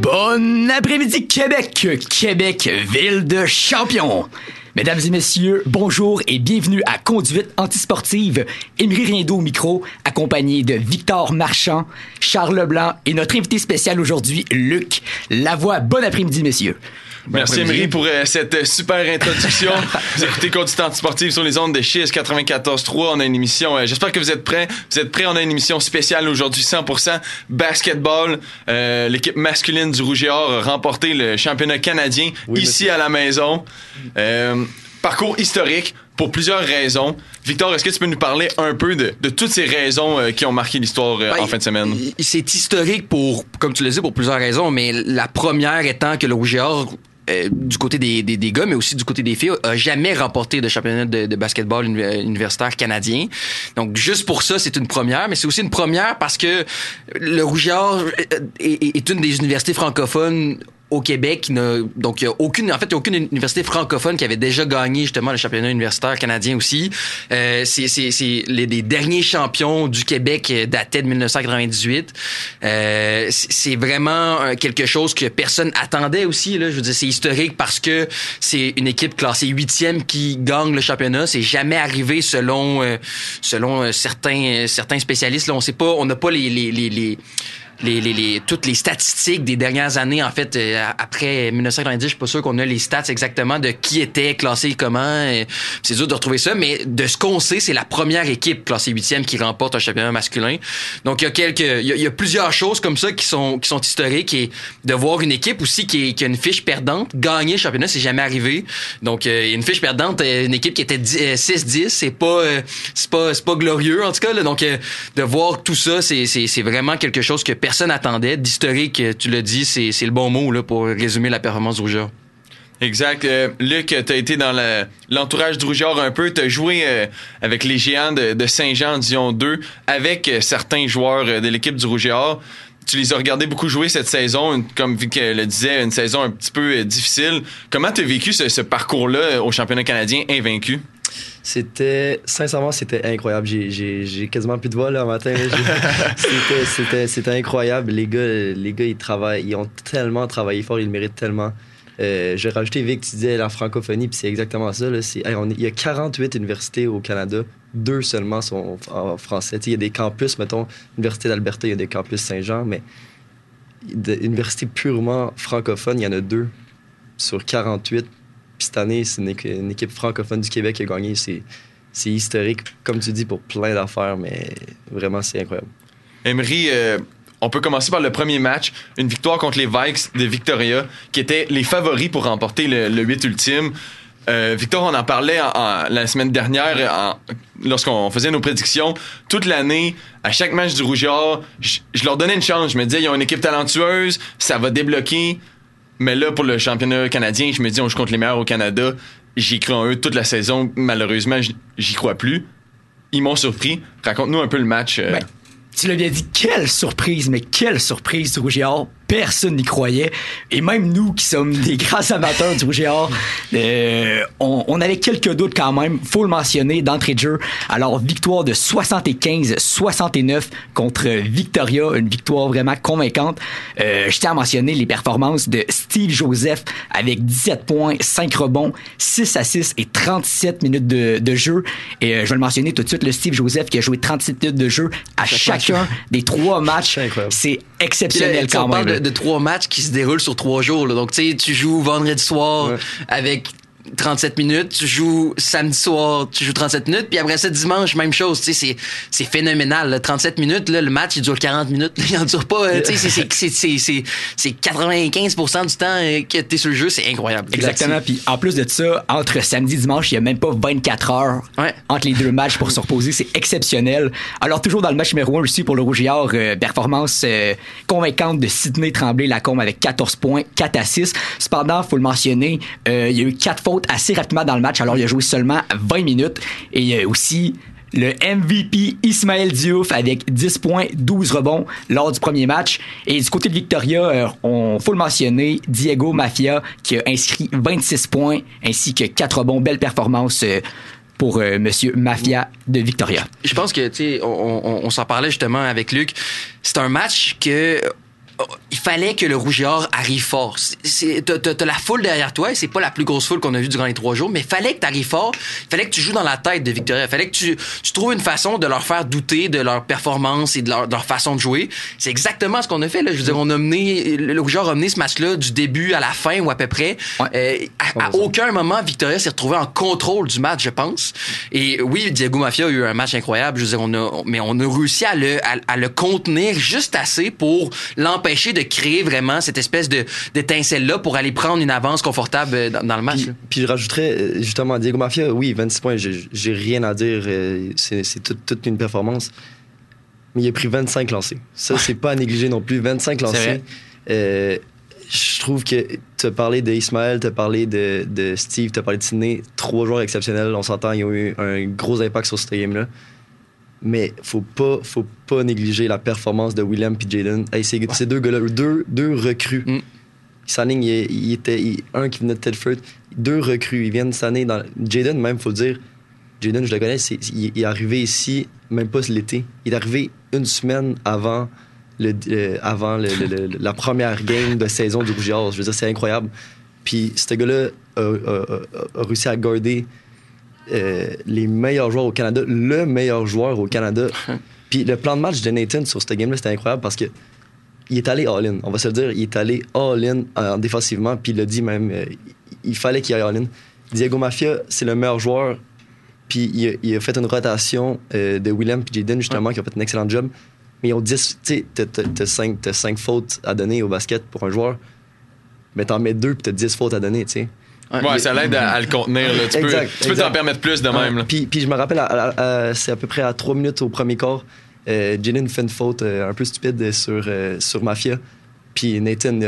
Bon après-midi Québec, Québec, ville de champions. Mesdames et messieurs, bonjour et bienvenue à Conduite antisportive. Émilie Riendo au micro, accompagné de Victor Marchand, Charles Leblanc et notre invité spécial aujourd'hui, Luc Lavoie. Bon après-midi, messieurs. Merci Emery pour cette super introduction. Vous écoutez Conduite antisportive sur les ondes de Chiz 94.3. On a une émission, j'espère que vous êtes prêts. Vous êtes prêts, on a une émission spéciale aujourd'hui, 100% basketball. L'équipe masculine du Rouge et Or a remporté le championnat canadien ici à la maison. Parcours historique pour plusieurs raisons. Victor, est-ce que tu peux nous parler un peu de toutes ces raisons qui ont marqué l'histoire en fin de semaine? C'est historique pour, comme tu le dis, pour plusieurs raisons, mais la première étant que le Rouge et Or, du côté des gars, mais aussi du côté des filles, a jamais remporté de championnat de basketball universitaire canadien. Donc, juste pour ça, c'est une première, mais c'est aussi une première parce que le Rouge et Or est une des universités francophones au Québec. Donc, il y a aucune université francophone qui avait déjà gagné justement le championnat universitaire canadien aussi. C'est les derniers champions du Québec dataient de 1998. C'est vraiment quelque chose que personne attendait aussi, là. Je veux dire, c'est historique parce que c'est une équipe classée 8e qui gagne le championnat. C'est jamais arrivé selon certains spécialistes. Là, on sait pas, on n'a pas toutes les statistiques des dernières années, en fait, après 1990, je suis pas sûr qu'on a les stats exactement de qui était classé comment. C'est dur de retrouver ça, mais de ce qu'on sait, c'est la première équipe classée 8e qui remporte un championnat masculin. Donc, il y a plusieurs choses comme ça qui sont historiques, et de voir une équipe aussi qui a une fiche perdante gagner le championnat, c'est jamais arrivé. Donc, une fiche perdante, une équipe qui était 6-10, c'est pas glorieux, en tout cas, là. Donc, de voir tout ça, c'est vraiment quelque chose que personne attendait. D'historique, tu l'as dit, c'est le bon mot là, pour résumer la performance du Rouge et Or. Exact. Luc, t'as été dans l'entourage du Rouge et Or un peu. T'as joué avec les Géants de Saint-Jean Dion 2 avec certains joueurs de l'équipe du Rouge et Or. Tu les as regardés beaucoup jouer cette saison, comme Vic le disait, une saison un petit peu difficile. Comment t'as vécu ce parcours-là au championnat canadien invaincu? Sincèrement, c'était incroyable. J'ai quasiment plus de voix là, un matin. C'était incroyable. Les gars, ils travaillent, ils ont tellement travaillé fort, ils le méritent tellement. J'ai rajouté, Vic, tu disais la francophonie, puis c'est exactement ça. Là, il y a 48 universités au Canada, 2 seulement sont en français. Il y a des campus, mettons, l'Université d'Alberta, il y a des campus Saint-Jean, mais universités purement francophones, il y en a 2 sur 48. Puis cette année, c'est une équipe francophone du Québec qui a gagné. C'est historique, comme tu dis, pour plein d'affaires, mais vraiment, c'est incroyable. Emery, on peut commencer par le premier match, une victoire contre les Vikes de Victoria, qui étaient les favoris pour remporter le 8 ultime. Victor, on en parlait la semaine dernière, lorsqu'on faisait nos prédictions. Toute l'année, à chaque match du Rouge et Or, je leur donnais une chance. Je me disais, ils ont une équipe talentueuse, ça va débloquer. Mais là, pour le championnat canadien, je me dis, on joue contre les meilleurs au Canada. J'ai cru en eux toute la saison. Malheureusement, j'y crois plus. Ils m'ont surpris. Raconte-nous un peu le match. Tu l'as bien dit, quelle surprise du Rouge et Or. Personne n'y croyait. Et même nous, qui sommes des grands amateurs du Rouge et Or, on avait quelques doutes quand même. Faut le mentionner d'entrée de jeu. Alors, victoire de 75-69 contre Victoria. Une victoire vraiment convaincante. Je tiens à mentionner les performances de Steve Joseph avec 17 points, 5 rebonds, 6 assists et 37 minutes de jeu. Et je vais le mentionner tout de suite, le Steve Joseph qui a joué 37 minutes de jeu à chacun des 3 matchs. C'est exceptionnel quand même. On parle de 3 matchs qui se déroulent sur 3 jours. Là. Donc, tu sais, tu joues vendredi soir avec 37 minutes, tu joues samedi soir, tu joues 37 minutes, puis après ça, dimanche, même chose. Tu sais, c'est phénoménal. Là. 37 minutes, là, le match, il dure 40 minutes. Là, il en dure pas. Tu sais, c'est 95% du temps que t'es sur le jeu. C'est incroyable. Exactement. Puis en plus de ça, entre samedi et dimanche, il y a même pas 24 heures entre les 2 matchs pour se reposer. C'est exceptionnel. Alors, toujours dans le match numéro 1 aussi pour le Rouge et Or, performance convaincante de Sidney Tremblay-Lacombe avec 14 points, 4 assists. Cependant, faut le mentionner, il y a eu 4 fautes assez rapidement dans le match. Alors, il a joué seulement 20 minutes. Et il y a aussi le MVP Ismaël Diouf avec 10 points, 12 rebonds lors du premier match. Et du côté de Victoria, faut le mentionner, Diego Mafia qui a inscrit 26 points ainsi que 4 rebonds. Belle performance pour Monsieur Mafia de Victoria. Je pense que, tu sais, on s'en parlait justement avec Luc. C'est un match que il fallait que le Rouge et Or arrive fort. T'as la foule derrière toi, et c'est pas la plus grosse foule qu'on a vue durant les 3 jours, mais il fallait que t'arrives fort, il fallait que tu joues dans la tête de Victoria, il fallait que tu trouves une façon de leur faire douter de leur performance et de leur façon de jouer. C'est exactement ce qu'on a fait, là. Je veux dire, le Rouge et Or a mené ce match-là du début à la fin ou à peu près. Ouais. À aucun moment, Victoria s'est retrouvé en contrôle du match, je pense. Et oui, Diego Mafia a eu un match incroyable. Je veux dire, mais on a réussi à le contenir juste assez pour l'empêcher de créer vraiment cette espèce d'étincelle-là pour aller prendre une avance confortable dans le match. Puis je rajouterais, justement, Diego Mafia, oui, 26 points, j'ai rien à dire. C'est toute une performance. Mais il a pris 25 lancés. Ça, c'est pas à négliger non plus. 25 lancés. Je trouve que tu as parlé d'Ismaël, tu as parlé de Steve, tu as parlé de Sidney. 3 joueurs exceptionnels. On s'entend, ils ont eu un gros impact sur ce game-là. Mais faut pas négliger la performance de William et Jaden. Hey, ces deux gars-là, deux recrues. Ils s'alignent, il était un qui venait de Telford, 2 recrues. Ils viennent s'année dans. Jaden, même, faut le dire. Jaden, je le connais, il est arrivé ici, même pas l'été. Il est arrivé une semaine avant la première game de saison du Rouge et Or. Je veux dire, c'est incroyable. Puis ce gars-là a réussi à garder les meilleurs joueurs au Canada, le meilleur joueur au Canada. Puis le plan de match de Nathan sur ce game-là, c'était incroyable parce que il est allé all-in. On va se le dire, il est allé all-in défensivement. Puis il l'a dit même, il fallait qu'il aille all-in. Diego Mafia, c'est le meilleur joueur. Puis il a fait une rotation de William et Jaden, justement, qui ont fait un excellent job. Mais ils ont 10, tu sais, t'as 5 fautes à donner au basket pour un joueur. Mais t'en mets 2 puis t'as 10 fautes à donner, tu sais. Ouais, ça l'aide à le contenir. Là. Tu peux t'en permettre plus de même. Là. Puis je me rappelle, c'est à peu près à 3 minutes au premier quart, Jaden fait une faute un peu stupide sur Mafia. Puis Nathan,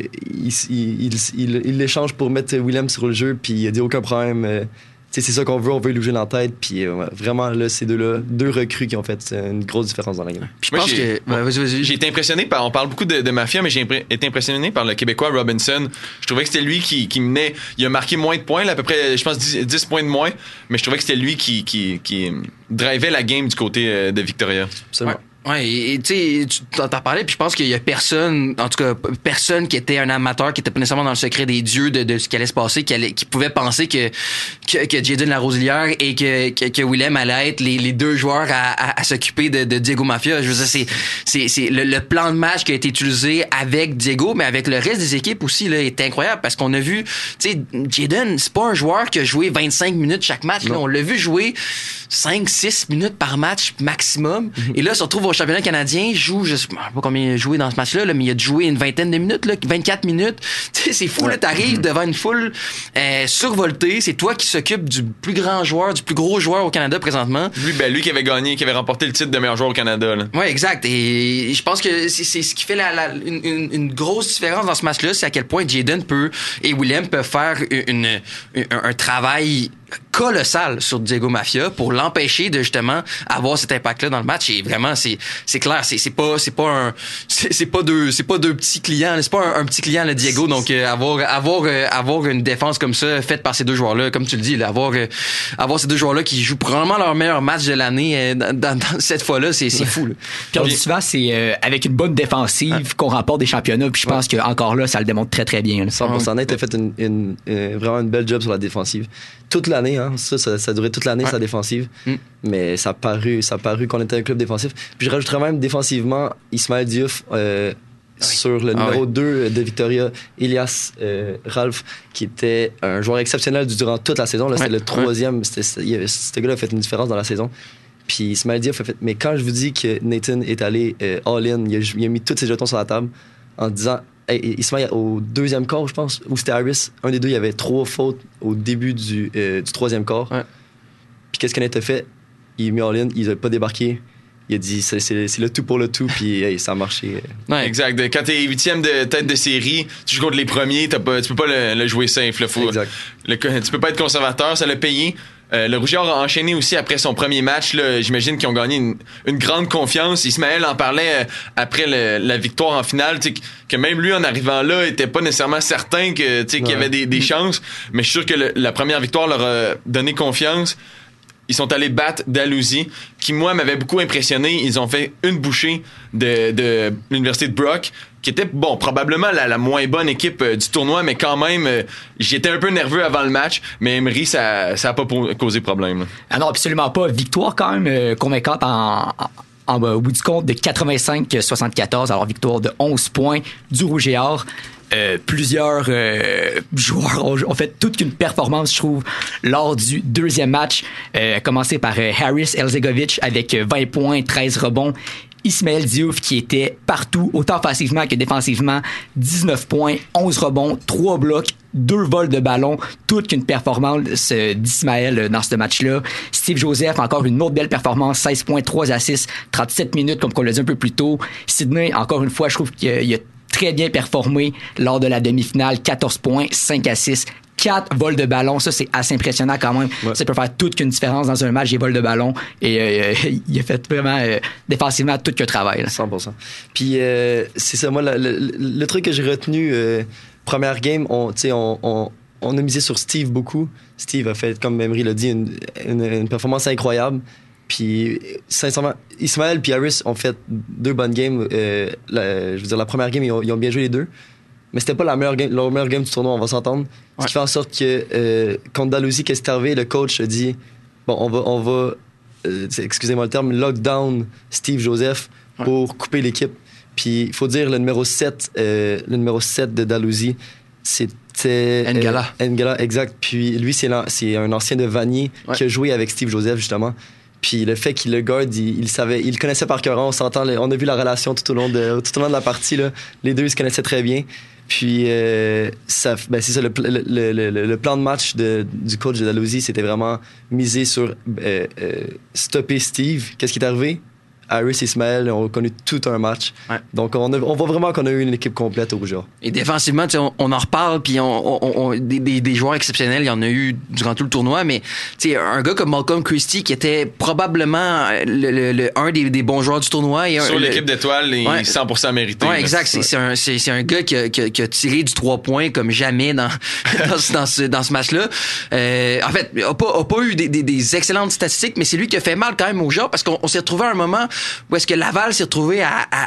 il l'échange pour mettre William sur le jeu, puis il a dit aucun problème. C'est ça qu'on veut, on veut lui jouer dans la tête. Puis vraiment, là, ces deux-là, 2 recrues qui ont fait une grosse différence dans la game. Je pense que. Vas-y. J'ai été impressionné par. On parle beaucoup de Mafia, mais j'ai été impressionné par le Québécois Robinson. Je trouvais que c'était lui qui menait. Il a marqué moins de points, là, à peu près, je pense, 10 points de moins. Mais je trouvais que c'était lui qui drivait la game du côté de Victoria. Absolument. Ouais. Ouais, et tu sais, tu t'en parlé, puis je pense qu'il y a personne, en tout cas, personne qui était un amateur, qui était pas nécessairement dans le secret des dieux de ce qui allait se passer, qui pouvait penser que Jaden Larosilière et que Willem allait être les 2 joueurs à s'occuper de Diego Mafia. Je veux dire, c'est le plan de match qui a été utilisé avec Diego, mais avec le reste des équipes aussi, là, est incroyable parce qu'on a vu, tu sais, Jaden, c'est pas un joueur qui a joué 25 minutes chaque match, là. On l'a vu jouer 5-6 minutes par match maximum. Et là, se retrouve au championnat canadien, joue, je sais pas combien il a joué dans ce match-là, là, mais il a joué une vingtaine de minutes, là, 24 minutes. Tu sais, c'est fou, là, t'arrives devant une foule survoltée, c'est toi qui s'occupe du plus grand joueur, du plus gros joueur au Canada présentement. Lui qui avait gagné, qui avait remporté le titre de meilleur joueur au Canada. Là. Ouais, exact. Et je pense que c'est ce qui fait une grosse différence dans ce match-là, c'est à quel point Jaden et William peuvent faire un travail colossal sur Diego Mafia pour l'empêcher de justement avoir cet impact-là dans le match. Et vraiment, c'est clair, c'est pas deux petits clients, c'est pas un petit client, le Diego. Donc avoir une défense comme ça faite par ces 2 joueurs-là, comme tu le dis, là, avoir ces 2 joueurs-là qui jouent probablement leur meilleur match de l'année dans cette fois-là, c'est fou. Là. Puis on dit souvent, c'est avec une bonne défensive qu'on remporte des championnats. Puis je pense que encore là, ça le démontre très très bien. 100%. Nate a fait vraiment une belle job sur la défensive. Toute l'année, hein, ça a duré toute l'année, sa défensive. Mais ça a paru qu'on était un club défensif. Puis je rajouterais même défensivement Ismaël Diouf sur le numéro 2 de Victoria, Elias Ralph, qui était un joueur exceptionnel durant toute la saison. Là, c'était le 3e. Ce gars-là a fait une différence dans la saison. Puis Ismaël Diouf a fait. Mais quand je vous dis que Nathan est allé all-in, il a mis tous ses jetons sur la table en disant. Hey, Ismaël, au 2e quart, je pense, ou c'était Harris, un des 2, il y avait 3 fautes au début du 3e quart. Ouais. Puis qu'est-ce qu'on a fait? Il a mis all-in, il n'a pas débarqué. Il a dit c'est le tout pour le tout, puis hey, ça a marché. Ouais, exact. Quand t'es 8e de tête de série, tu joues contre les premiers, tu peux pas le jouer safe. Là, exact. Tu peux pas être conservateur, ça l'a payé. Le Rouge et Or a enchaîné aussi après son premier match. Là, j'imagine qu'ils ont gagné une grande confiance. Ismaël en parlait après la victoire en finale, que même lui, en arrivant là, était pas nécessairement certain qu'il y avait des chances. Mais je suis sûr que la première victoire leur a donné confiance. Ils sont allés battre Dalhousie, qui, moi, m'avait beaucoup impressionné. Ils ont fait une bouchée de l'Université de Brock, qui était, bon, probablement la moins bonne équipe du tournoi, mais quand même, j'étais un peu nerveux avant le match, mais Emery, ça a pas causé problème. Là. Ah non, absolument pas. Victoire quand même convaincante au bout du compte de 85-74. Alors, victoire de 11 points du Rouge et Or. Plusieurs joueurs ont fait toute une performance, je trouve, lors du deuxième match. Commencé par Haris Elzegovic avec 20 points, 13 rebonds. Ismaël Diouf qui était partout, autant offensivement que défensivement. 19 points, 11 rebonds, 3 blocs, 2 vols de ballon. Toute une performance d'Ismaël dans ce match-là. Steve Joseph, encore une autre belle performance. 16 points, 3 assists, 37 minutes, comme on l'a dit un peu plus tôt. Sidney, encore une fois, je trouve qu'il a très bien performé lors de la demi-finale. 14 points, 5 assists, 4 vols de ballon. Ça, c'est assez impressionnant quand même. Ouais. Ça peut faire toute une différence dans un match, des vols de ballon. Et il a fait vraiment défensivement tout le travail. Là. 100%. Puis, c'est ça, moi, le truc que j'ai retenu, première game, on a misé sur Steve beaucoup. Steve a fait, comme Emery l'a dit, une performance incroyable. Puis, sincèrement, Ismaël et Haris ont fait 2 bonnes games. Je veux dire, la première game, ils ont bien joué les deux. Mais c'était pas leur meilleure game du tournoi, on va s'entendre. Ouais. Ce qui fait en sorte que, contre Dalhousie, qu'est-ce qui est arrivé, le coach a dit, bon, on va excusez-moi le terme, lockdown Steve Joseph pour couper l'équipe. Puis, il faut dire, le numéro 7 de Dalhousie, c'était... N'Gala, exact. Puis, lui, c'est un ancien de Vanier qui a joué avec Steve Joseph, justement. Puis le fait qu'il le garde, il savait, il le connaissait par cœur. On s'entend, on a vu la relation tout au long de la partie. Là. Les deux, ils se connaissaient très bien. Puis c'est ça, le plan de match du coach de Dalhousie, c'était vraiment misé sur stopper Steve. Qu'est-ce qui est arrivé? Haris et Ismaël ont connu tout un match. Ouais. Donc, on voit vraiment qu'on a eu une équipe complète au Rouge. Et défensivement, on en reparle, puis des joueurs exceptionnels, il y en a eu durant tout le tournoi, mais un gars comme Malcolm Christie, qui était probablement un des bons joueurs du tournoi. Sur l'équipe d'étoiles, il est 100% mérité. Oui, exact. C'est un gars qui a tiré du 3 points comme jamais dans ce match-là. En fait, il n'a pas eu des excellentes statistiques, mais c'est lui qui a fait mal quand même au joueurs, parce qu'on s'est retrouvé à un moment où est-ce que Laval s'est retrouvé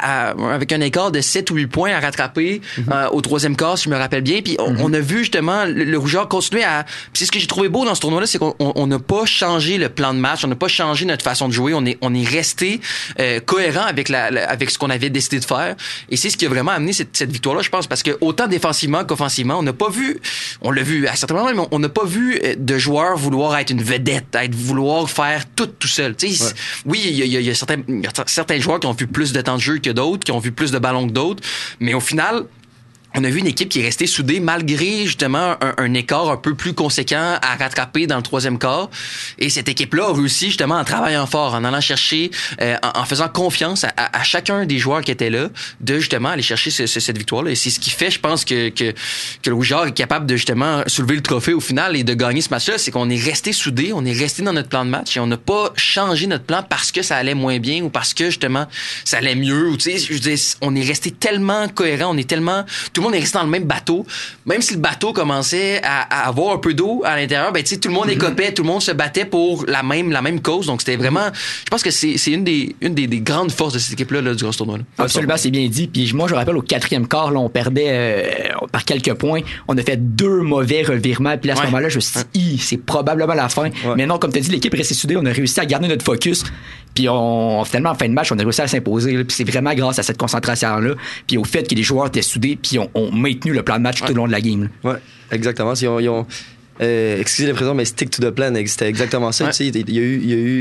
avec un écart de 7 ou 8 points à rattraper au troisième quart, si je me rappelle bien. Puis on a vu justement le Rougeur continuer à... Puis c'est ce que j'ai trouvé beau dans ce tournoi-là, c'est qu'on n'a pas changé le plan de match, on n'a pas changé notre façon de jouer, on est resté cohérent avec ce qu'on avait décidé de faire. Et c'est ce qui a vraiment amené cette victoire-là, je pense, parce que autant défensivement qu'offensivement, on l'a vu à certains moments, mais on n'a pas vu de joueurs vouloir être une vedette, vouloir faire tout seul. Oui, il y a certains joueurs qui ont vu plus de temps de jeu que d'autres, qui ont vu plus de ballons que d'autres, mais au final, on a vu une équipe qui est restée soudée malgré justement un écart un peu plus conséquent à rattraper dans le troisième quart. Et cette équipe-là a réussi justement en travaillant fort, en allant chercher, en faisant confiance à chacun des joueurs qui étaient là, de justement aller chercher cette victoire-là. Et c'est ce qui fait, je pense, que le Rougeard est capable de justement soulever le trophée au final et de gagner ce match-là. C'est qu'on est resté soudés, on est resté dans notre plan de match et on n'a pas changé notre plan parce que ça allait moins bien ou parce que justement ça allait mieux. Ou tu sais, je veux dire, on est resté tellement cohérent, tout le monde est resté dans le même bateau. Même si le bateau commençait à avoir un peu d'eau à l'intérieur, ben, tu sais, tout le monde écopait, tout le monde se battait pour la même cause. Donc, c'était vraiment, je pense que c'est une des grandes forces de cette équipe-là, là, durant ce tournoi-là. Absolument, c'est bien dit. Puis moi, je me rappelle, au 4e quart, là, on perdait par quelques points. On a fait 2 mauvais revirements. Puis là, à ce moment-là, je me suis dit, c'est probablement la fin. Ouais. Mais non, comme tu as dit, l'équipe est restée soudée. On a réussi à garder notre focus. Puis finalement, en fin de match, on a réussi à s'imposer. Là, puis c'est vraiment grâce à cette concentration-là. Puis au fait que les joueurs étaient soudés. Puis ont maintenu le plan de match tout au long de la game. Oui, exactement. Ils ont excusez l'expression, mais stick to the plan, c'était exactement ça. Ouais. Il y a eu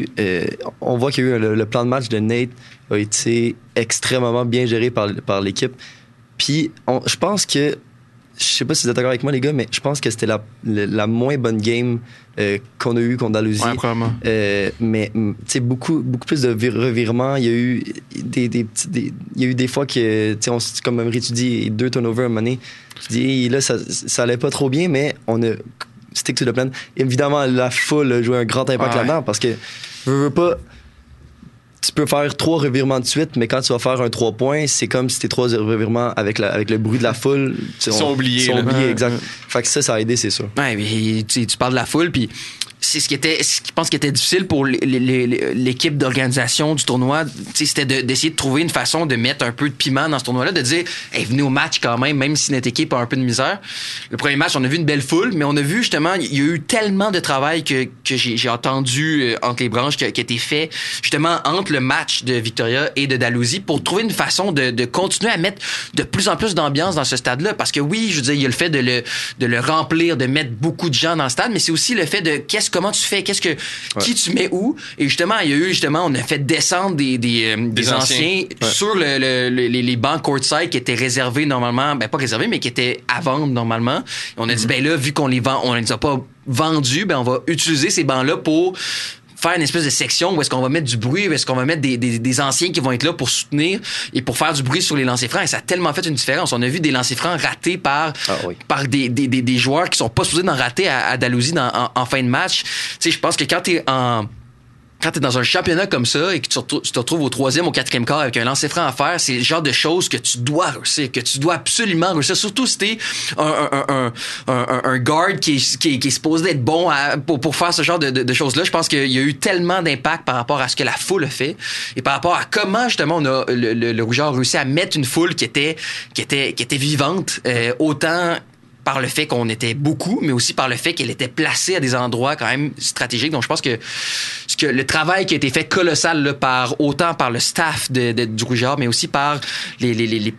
on voit qu'il y a eu le plan de match de Nate a été extrêmement bien géré par l'équipe. Puis je pense que, je sais pas si vous êtes d'accord avec moi les gars, mais je pense que c'était la moins bonne game qu'on a eu contre Dalhousie. Ouais, probablement. Mais tu sais, beaucoup plus de revirements. Il y a eu il y a eu des fois que, tu sais, comme Emery tu dis, 2 turnovers à un moment donné. Tu dis là ça allait pas trop bien, mais on a stick to the plan. Évidemment, la foule a joué un grand impact là-dedans parce que veux pas. Tu peux faire 3 revirements de suite, mais quand tu vas faire un 3 points, c'est comme si tes 3 revirements avec le bruit de la foule. Ils sont oubliés. Exact. Fait que ça a aidé, c'est sûr. Ouais, mais tu parles de la foule, puis c'est ce qui je pense qui était difficile pour l'équipe d'organisation du tournoi, c'était d'essayer de trouver une façon de mettre un peu de piment dans ce tournoi-là, de dire hey, venez au match quand même si notre équipe a un peu de misère. Le premier match, on a vu une belle foule, mais on a vu justement, il y a eu tellement de travail que j'ai entendu entre les branches qui a été fait justement entre le match de Victoria et de Dalhousie pour trouver une façon de continuer à mettre de plus en plus d'ambiance dans ce stade-là. Parce que oui, je veux dire, il y a le fait de le remplir, de mettre beaucoup de gens dans le stade, mais c'est aussi le fait de comment tu fais, qui tu mets où. Et justement, il y a eu on a fait descendre des anciens sur les bancs courtside qui étaient réservés normalement, pas réservés, mais qui étaient à vendre normalement. Et on a dit, là, vu qu'on les les a pas vendus, on va utiliser ces bancs-là pour faire une espèce de section où est-ce qu'on va mettre du bruit, où est-ce qu'on va mettre des anciens qui vont être là pour soutenir et pour faire du bruit sur les lancers francs. Et ça a tellement fait une différence. On a vu des lancers francs ratés par des joueurs qui sont pas supposés d'en rater à Dalhousie en fin de match. Tu sais, je pense que quand t'es dans un championnat comme ça et que tu te retrouves au 3e, au 4e quart avec un lancer franc à faire, c'est le genre de choses que tu dois réussir, que tu dois absolument réussir. Surtout si t'es un guard qui est supposé être bon pour faire ce genre de choses-là. Je pense qu'il y a eu tellement d'impact par rapport à ce que la foule a fait et par rapport à comment justement le Rougeur a réussi à mettre une foule qui était vivante, autant par le fait qu'on était beaucoup, mais aussi par le fait qu'elle était placée à des endroits quand même stratégiques. Donc, je pense que le travail qui a été fait colossal là, autant par le staff du Rougeur, mais aussi par les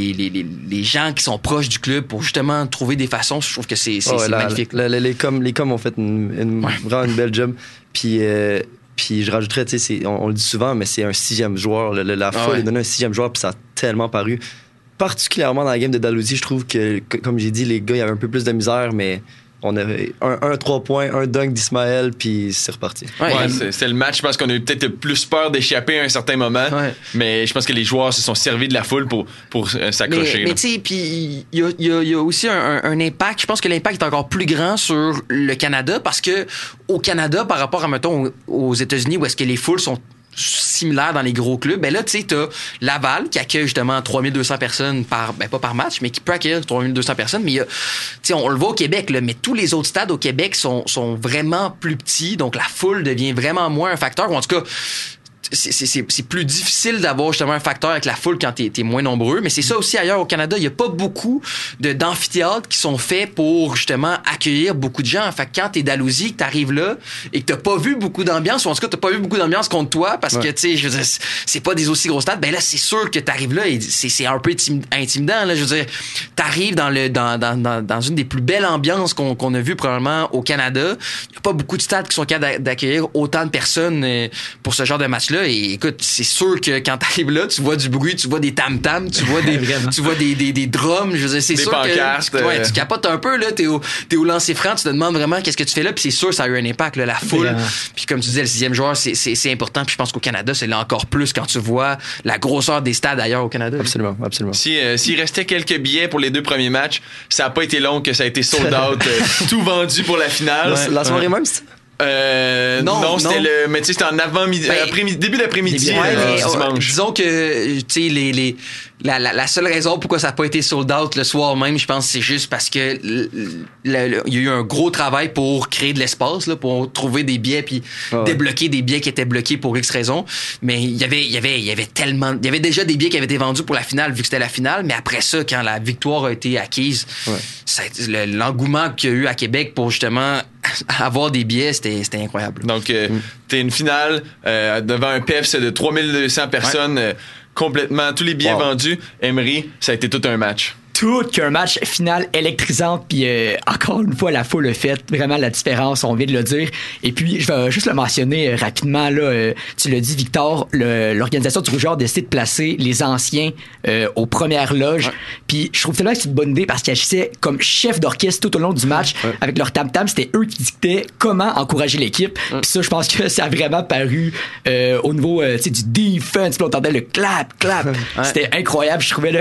gens qui sont proches du club pour justement trouver des façons, je trouve que c'est magnifique. Les coms ont fait vraiment une belle job. Puis je rajouterais, on le dit souvent, mais c'est un 6e joueur. La foule est donnée un 6e joueur, puis ça a tellement paru. Particulièrement dans la game de Dalhousie, je trouve que, comme j'ai dit, les gars, il y avait un peu plus de misère, mais on avait un 3 points, un dunk d'Ismaël, puis c'est reparti. C'est le match. Je pense qu'on a eu peut-être plus peur d'échapper à un certain moment, mais je pense que les joueurs se sont servis de la foule pour s'accrocher. Mais tu sais, puis il y a aussi un impact. Je pense que l'impact est encore plus grand sur le Canada parce que au Canada, par rapport à, mettons, aux États-Unis, où est-ce que les foules sont similaire dans les gros clubs, là, tu sais, t'as Laval qui accueille justement 3200 personnes pas par match, mais qui peut accueillir 3200 personnes, mais tu sais, on le voit au Québec, là, mais tous les autres stades au Québec sont vraiment plus petits, donc la foule devient vraiment moins un facteur, ou en tout cas, c'est plus difficile d'avoir justement un facteur avec la foule quand t'es moins nombreux, mais c'est ça aussi ailleurs au Canada, il y a pas beaucoup d'amphithéâtres qui sont faits pour justement accueillir beaucoup de gens. Fait que quand t'es Dalhousie, que t'arrives là et que t'as pas vu beaucoup d'ambiance, ou en tout cas t'as pas vu beaucoup d'ambiance contre toi parce que tu sais, je veux dire, c'est pas des aussi gros stades, ben là c'est sûr que t'arrives là et c'est un peu intimidant là, je veux dire, t'arrives dans une des plus belles ambiances qu'on a vu probablement au Canada. Il y a pas beaucoup de stades qui sont capables d'accueillir autant de personnes pour ce genre de match-là. Et écoute, c'est sûr que quand t'arrives là, tu vois du bruit, tu vois des tam-tams, tu vois des drums, je veux dire, c'est sûr que tu capotes un peu là, t'es au lancer franc, tu te demandes vraiment qu'est-ce que tu fais là, puis c'est sûr ça a eu un impact là, la foule. Puis comme tu disais, le 6e joueur, c'est important, puis je pense qu'au Canada, c'est là encore plus quand tu vois la grosseur des stades ailleurs au Canada. Absolument. S'il restait quelques billets pour les 2 premiers matchs, ça a pas été long que ça a été sold out, tout vendu pour la finale. La soirée même, c'est non, c'était mais tu sais, c'était en avant-midi, début d'après-midi, dimanche. Disons que, tu sais, la seule raison pourquoi ça n'a pas été sold out le soir même, je pense, c'est juste parce que il y a eu un gros travail pour créer de l'espace, là, pour trouver des billets puis débloquer des billets qui étaient bloqués pour X raisons. Mais il y avait déjà des billets qui avaient été vendus pour la finale vu que c'était la finale, mais après ça, quand la victoire a été acquise, l'engouement qu'il y a eu à Québec pour justement avoir des billets, c'était incroyable. Donc, t'es une finale devant un PEFS de 3200 personnes, complètement, tous les billets vendus. Emery, ça a été tout un match. Tout qu'un match final électrisant, puis encore une fois la foule a fait vraiment la différence, on vient de le dire. Et puis je vais juste le mentionner rapidement là, tu l'as dit Victor, l'organisation du Rougeur a décidé de placer les anciens aux premières loges. Puis je trouve tellement que c'est une bonne idée parce qu'ils agissaient comme chef d'orchestre tout au long du match avec leur tam-tam, c'était eux qui dictaient comment encourager l'équipe. Puis ça, je pense que ça a vraiment paru au niveau tu sais, du defense, puis on entendait le clap. C'était incroyable, je trouvais là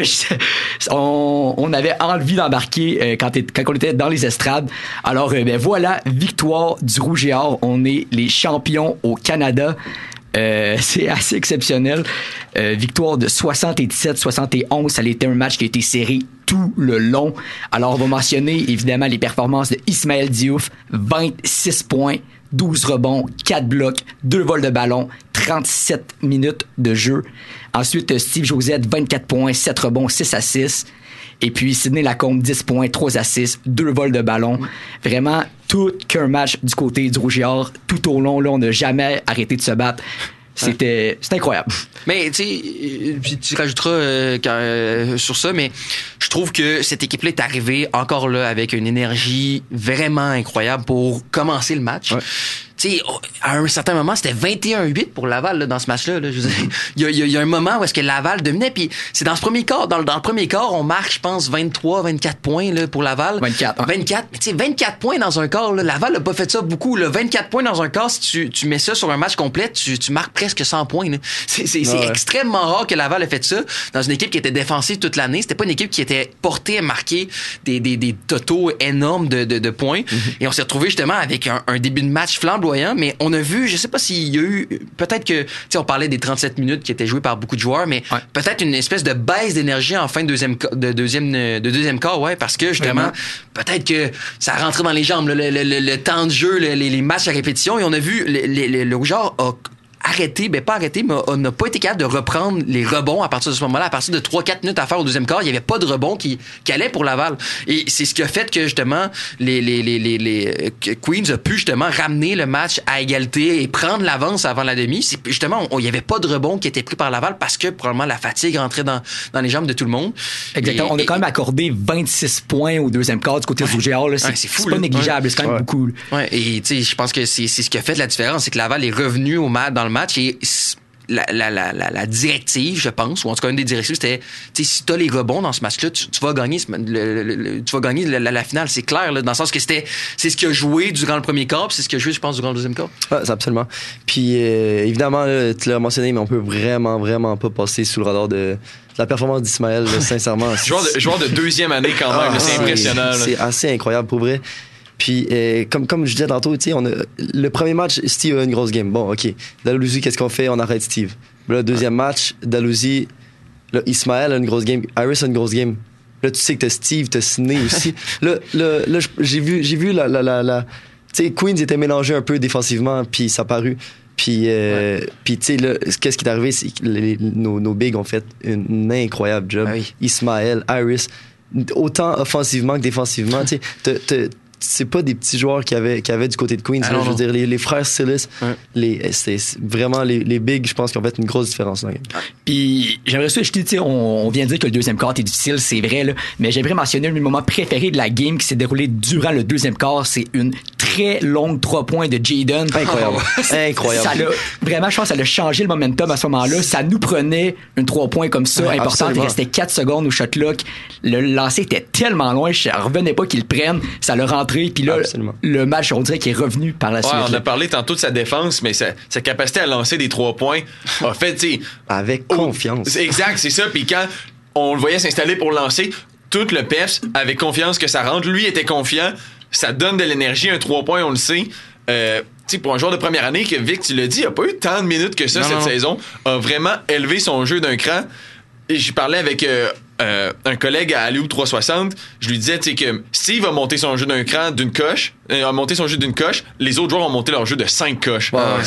on avait envie d'embarquer quand on était dans les estrades. Alors, ben voilà, victoire du Rouge et Or. On est les champions au Canada. C'est assez exceptionnel. Victoire de 77-71. Ça a été un match qui a été serré tout le long. Alors, on va mentionner évidemment les performances de Ismaël Diouf. 26 points, 12 rebonds, 4 blocs, 2 vols de ballon, 37 minutes de jeu. Ensuite, Steve Josette, 24 points, 7 rebonds, 6 assists. Et puis, Sidney Lacombe, 10 points, 3 assists, 2 vols de ballon. Vraiment, tout qu'un match du côté du Rouge et Or. Tout au long, là, on n'a jamais arrêté de se battre. C'était incroyable. Mais tu rajouteras sur ça, mais je trouve que cette équipe-là est arrivée encore là avec une énergie vraiment incroyable pour commencer le match. Ouais. Tu sais, à un certain moment, c'était 21-8 pour Laval là, dans ce match-là. Là. Je veux dire, il y a un moment où est-ce que Laval dominait, puis c'est dans ce premier quart. Dans le premier quart, on marque, je pense, 23-24 points là, pour Laval. 24. Hein. 24. Mais tu sais, 24 points dans un quart. Là, Laval n'a pas fait ça beaucoup. Là. 24 points dans un quart, si tu mets ça sur un match complet, tu marques presque 100 points. Là. C'est extrêmement rare que Laval ait fait ça dans une équipe qui était défensive toute l'année. C'était pas une équipe qui était portée à marquer des totaux énormes de points. Mm-hmm. Et on s'est retrouvé justement avec un début de match flamboyant. Mais on a vu, je sais pas s'il y a eu, peut-être que, tu sais, on parlait des 37 minutes qui étaient jouées par beaucoup de joueurs, mais peut-être une espèce de baisse d'énergie en fin de deuxième quart, ouais, parce que justement, peut-être que ça rentrait dans les jambes, le temps de jeu, les matchs à répétition, et on a vu le Rougeard a arrêté, pas arrêté, mais on n'a pas été capable de reprendre les rebonds à partir de ce moment-là. À partir de 3-4 minutes à faire au deuxième quart, il n'y avait pas de rebond qui allait pour Laval. Et c'est ce qui a fait que, justement, les Queens a pu, justement, ramener le match à égalité et prendre l'avance avant la demi. C'est, justement, il n'y avait pas de rebond qui était pris par Laval parce que, probablement, la fatigue rentrait dans les jambes de tout le monde. Exactement. On a quand même accordé 26 points au deuxième quart du côté du Rouge et Or. C'est fou. C'est pas négligeable. C'est quand même beaucoup. Ouais. Et, tu sais, je pense que c'est ce qui a fait la différence. C'est que Laval est revenu dans le match et la directive, je pense, ou en tout cas une des directives, c'était, tu sais, si t'as les rebonds dans ce match-là, tu vas gagner tu vas gagner la finale, c'est clair, là, dans le sens que c'est ce qui a joué durant le premier quart, puis c'est ce qui a joué, je pense, durant le deuxième quart. Ouais, absolument. Puis évidemment, là, tu l'as mentionné, mais on peut vraiment pas passer sous le radar de la performance d'Ismaël, là, sincèrement. joueur de deuxième année quand même, c'est impressionnant. C'est assez incroyable, pour vrai. Puis, comme je disais tantôt, tu sais, le premier match, Steve a une grosse game. Bon, OK. Dalhousie, qu'est-ce qu'on fait? On arrête Steve. Là, le deuxième match, Dalhousie, là, Ismaël a une grosse game. Iris a une grosse game. Là, tu sais que t'as Steve, t'as Sidney aussi. là, j'ai vu la tu sais, Queens était mélangé un peu défensivement, puis ça a paru. Puis, tu sais, là, qu'est-ce qui est arrivé? C'est que nos bigs ont fait un incroyable job. Ah oui. Ismaël, Iris, autant offensivement que défensivement. Tu sais, c'est pas des petits joueurs qui avaient du côté de Queens. Là, je veux dire, les frères Silas, c'est vraiment les bigs, je pense, qui ont fait une grosse différence dans la game. Puis j'aimerais ça ajouter, tu sais, on vient de dire que le deuxième quart était difficile, c'est vrai, là, mais j'aimerais mentionner un de mes moments préférés de la game qui s'est déroulé durant le deuxième quart. C'est une très longue 3 points de Jayden. Incroyable. Incroyable. Vraiment, je pense que ça a changé le momentum à ce moment-là. Ça nous prenait une 3 points comme ça, important. Il restait 4 secondes au shot clock. Le lancer était tellement loin, je revenais pas qu'il le prenne. Ça l'a rentré. Puis là, le match, on dirait qu'il est revenu par la suite. On a parlé tantôt de sa défense, mais sa capacité à lancer des 3 points a fait, tu sais... Avec confiance. Exact, c'est ça. Puis quand on le voyait s'installer pour lancer, tout le peps, avec confiance que ça rentre, lui était confiant, ça donne de l'énergie, un 3 points, on le sait. Tu sais, pour un joueur de première année, que Vic, tu l'as dit, il a pas eu tant de minutes que ça cette saison, a vraiment élevé son jeu d'un cran. Et j'y parlais avec un collègue à Aléou 360. Je lui disais, tu sais, que Steve a monté son jeu d'un cran d'une coche, les autres joueurs ont monté leur jeu de 5 coches.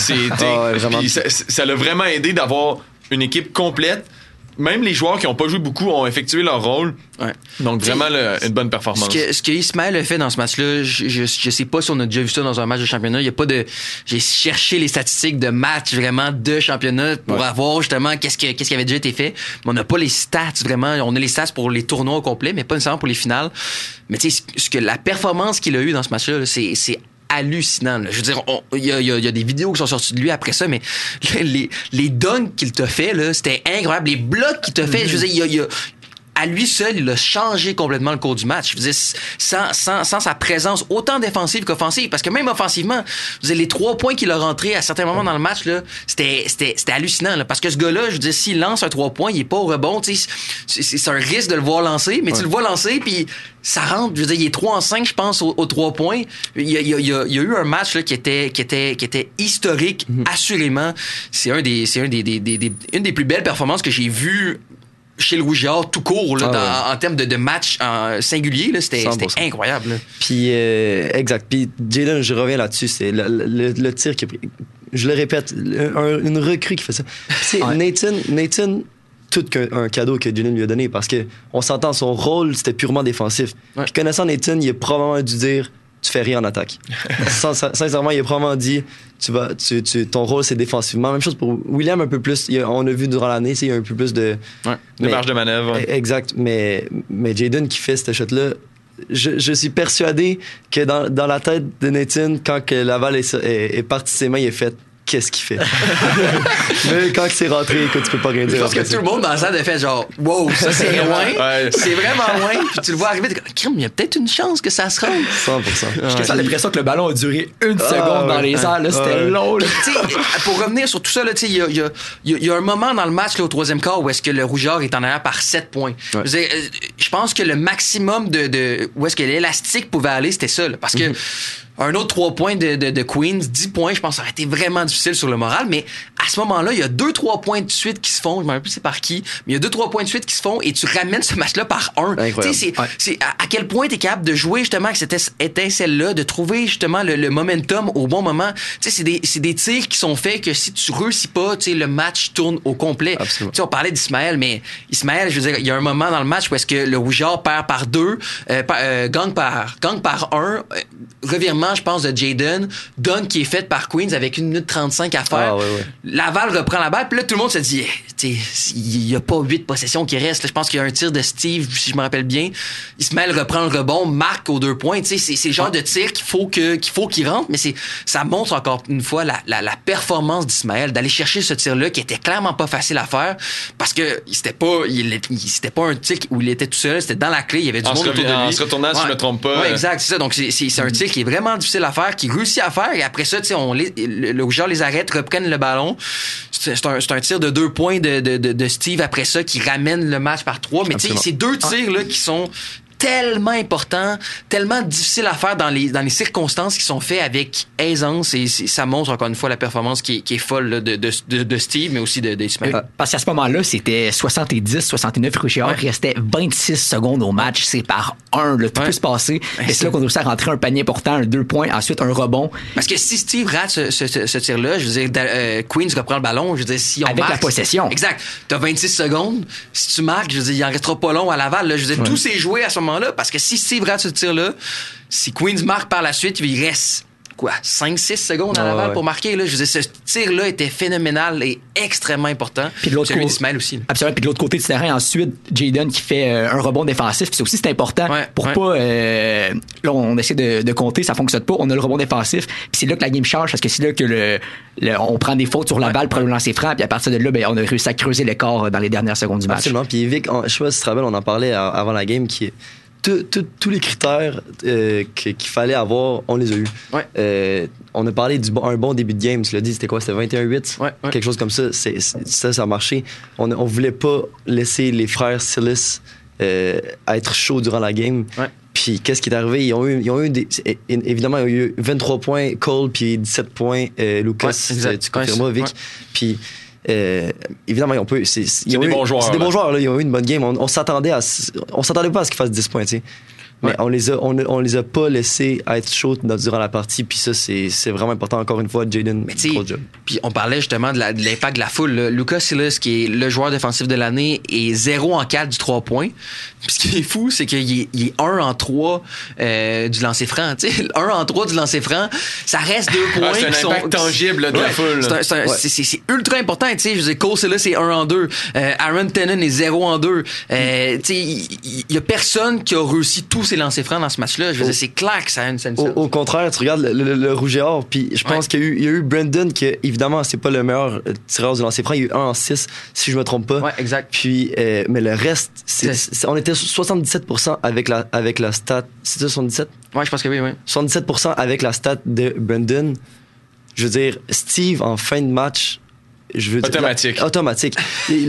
Ça l'a vraiment aidé d'avoir une équipe complète. Même les joueurs qui n'ont pas joué beaucoup ont effectué leur rôle. Ouais. Donc, vraiment, une bonne performance. Ce que Ismaël a fait dans ce match-là, je sais pas si on a déjà vu ça dans un match de championnat. Il y a pas de... J'ai cherché les statistiques de match, vraiment, de championnat pour avoir, justement, qu'est-ce qui avait déjà été fait. Mais on n'a pas les stats, vraiment. On a les stats pour les tournois au complet, mais pas nécessairement pour les finales. Mais tu sais, la performance qu'il a eue dans ce match-là, c'est hallucinant. Là. Je veux dire, il y a des vidéos qui sont sorties de lui après ça, mais les dunks qu'il t'a fait, là, c'était incroyable. Les blocs qu'il t'a fait, je veux dire, à lui seul, il a changé complètement le cours du match. Je veux dire, sans sa présence autant défensive qu'offensive, parce que même offensivement, je veux dire, les 3 points qu'il a rentrés à certains moments dans le match, là, c'était hallucinant, là, parce que ce gars-là, je veux dire, s'il lance un 3 points, il est pas au rebond, tu sais, c'est un risque de le voir lancer, mais tu le vois lancer, puis ça rentre, je veux dire, il est 3-5, je pense, aux 3 points. Il y a eu un match là, qui était historique, assurément. C'est une des plus belles performances que j'ai vues chez le Rouge et Or tout court là, en termes de match singulier, là, c'était incroyable. Là. Puis, exact. Puis Jaden, je reviens là-dessus, c'est le tir qu'il a pris. Je le répète, une recrue qui fait ça. C'est Nathan, tout un cadeau que Jaden lui a donné parce qu'on s'entend, son rôle, c'était purement défensif. Puis connaissant Nathan, il a probablement dû dire tu fais rien en attaque. Sincèrement, il a probablement dit ton rôle c'est défensivement. Même chose pour William, un peu plus. On a vu durant l'année, il y a un peu plus de marge de manœuvre. Exact. Mais Jaden qui fait cette shot-là, je suis persuadé que dans la tête de Nathan, quand que Laval est parti de ses mains, il a fait qu'est-ce qu'il fait. Mais quand c'est rentré, écoute, tu peux pas rien dire. Je pense que tout le monde dans la salle a fait genre wow, ça c'est loin, c'est vraiment loin. Puis tu le vois arriver, crime, il y a peut-être une chance que ça se rende. 100%. J'ai l'impression que le ballon a duré une seconde dans les airs. Là, c'était long. Là. Pour revenir sur tout ça, il y a un moment dans le match là, au troisième quart où est-ce que le Rougeur est en arrière par 7 points. Je pense que le maximum de où est-ce que l'élastique pouvait aller, c'était ça. Là, parce que un autre 3 points de Queens, 10 points, je pense que ça aurait été vraiment difficile sur le moral, mais à ce moment-là, il y a 2-3 points de suite qui se font, je me rappelle plus c'est par qui, mais il y a 2-3 points de suite qui se font et tu ramènes ce match-là par 1. Tu sais, c'est à quel point t'es capable de jouer justement avec cette étincelle-là, de trouver justement le momentum au bon moment. Tu sais, c'est des tirs qui sont faits que si tu réussis pas, tu sais, le match tourne au complet. Tu sais, on parlait d'Ismaël, mais Ismaël, je veux dire, il y a un moment dans le match où est-ce que le Rougeur perd par 2, gagne par 1, revirement, je pense, de Jaden, dunk qui est fait par Queens avec 1 minute 35 à faire. Laval reprend la balle, puis là, tout le monde se dit, il y a pas 8 possessions qui restent. Là, je pense qu'il y a un tir de Steve, si je me rappelle bien. Ismaël reprend le rebond, marque aux 2 points. Tu sais, c'est le genre de tir qu'il faut qu'il rentre, mais ça montre encore une fois la performance d'Ismaël, d'aller chercher ce tir-là qui était clairement pas facile à faire, parce que c'était pas un tir où il était tout seul, c'était dans la clé, il y avait du monde autour de lui. En se retournant, si je me trompe pas. Ouais, exact, c'est ça. Donc, c'est un tir qui est vraiment difficile à faire, qui réussit à faire, et après ça, tu sais, le Rougeur les arrête, reprennent le ballon. C'est un tir de 2 points de Steve après ça qui ramène le match par 3. Mais tu sais, ces 2 tirs-là qui sont tellement important, tellement difficile à faire dans les circonstances qui sont faits avec aisance, et ça montre encore une fois la performance qui est folle là, de Steve, mais aussi d'Ismaël. Parce qu'à ce moment-là, c'était 70-69 Rougeur, il restait 26 secondes au match, c'est par 1, tout peut se passer, et c'est là qu'on réussit à rentrer un panier important, 2 points, ensuite un rebond. Parce que si Steve rate ce tir-là, je veux dire, Queens reprend le ballon, je veux dire, si on avec marque, la possession. Exact. T'as 26 secondes, si tu marques, je veux dire, il en restera pas long à Laval, là, je veux dire, tout s'est joué à ce moment-là, parce que si Steve rate ce tir-là, si Queens marque par la suite, il reste 5-6 secondes à Laval pour marquer. Là. Je veux dire, ce tir-là était phénoménal et extrêmement important. Puis de l'autre celui d'Ismaël aussi. Absolument. Puis de l'autre côté du terrain, ensuite, Jaden qui fait un rebond défensif. Puis ça aussi, c'est important pour pas... là, on essaie de compter, ça fonctionne pas. On a le rebond défensif. Puis c'est là que la game change, parce que c'est là que on prend des fautes sur la balle pour le lancer franc. Puis à partir de là, on a réussi à creuser l'écart dans les dernières secondes du match. Absolument. Puis Vic, je sais pas si tu te rappelles, on en parlait avant la game, qui est... Tous les critères qu'il fallait avoir, on les a eus. On a parlé d'un bon début de game. Tu l'as dit, c'était quoi? C'était 21-8? Quelque chose comme ça. Ça a marché. On voulait pas laisser les frères Silas être chauds durant la game. Puis qu'est-ce qui est arrivé? Ils ont eu évidemment, il y a eu 23 points Cole, puis 17 points Lucas. Tu confirmes, Vic. Puis... évidemment, c'est des bons joueurs. C'est des bons joueurs, là. Ils ont eu une bonne game. On s'attendait pas à ce qu'ils fassent 10 points, tu sais. Mais on les a pas laissés être chauds durant la partie, puis ça, c'est vraiment important. Encore une fois, Jaden, gros job. Puis on parlait justement de l'impact de la foule. Là. Lucas Silas, qui est le joueur défensif de l'année, est 0 en 4 du 3 points. Puis ce qui est fou, c'est qu'il est 1 en 3 du lancer franc. Tu sais, 1 en 3 du lancer franc, ça reste 2 points. C'est un impact tangible là, de la foule. C'est ultra important. Tu sais, je veux dire, Cole Silas, c'est 1 en 2. Aaron Tenen est 0 en 2. Tu sais, il y a personne qui a réussi tous ses lancers francs dans ce match-là. Je veux dire, c'est clair que ça a une scène. Au contraire, tu regardes le Rouge et Or, puis je pense qu'il y a eu Brandon, qui évidemment, c'est pas le meilleur tireur du lancer franc. Il y a eu 1 en 6, si je me trompe pas. Ouais, exact. Puis, mais le reste, on était 77% avec la stat. C'était 77? Ouais, je pense que oui. 77% avec la stat de Brandon. Je veux dire, Steve, en fin de match, automatique. Automatique.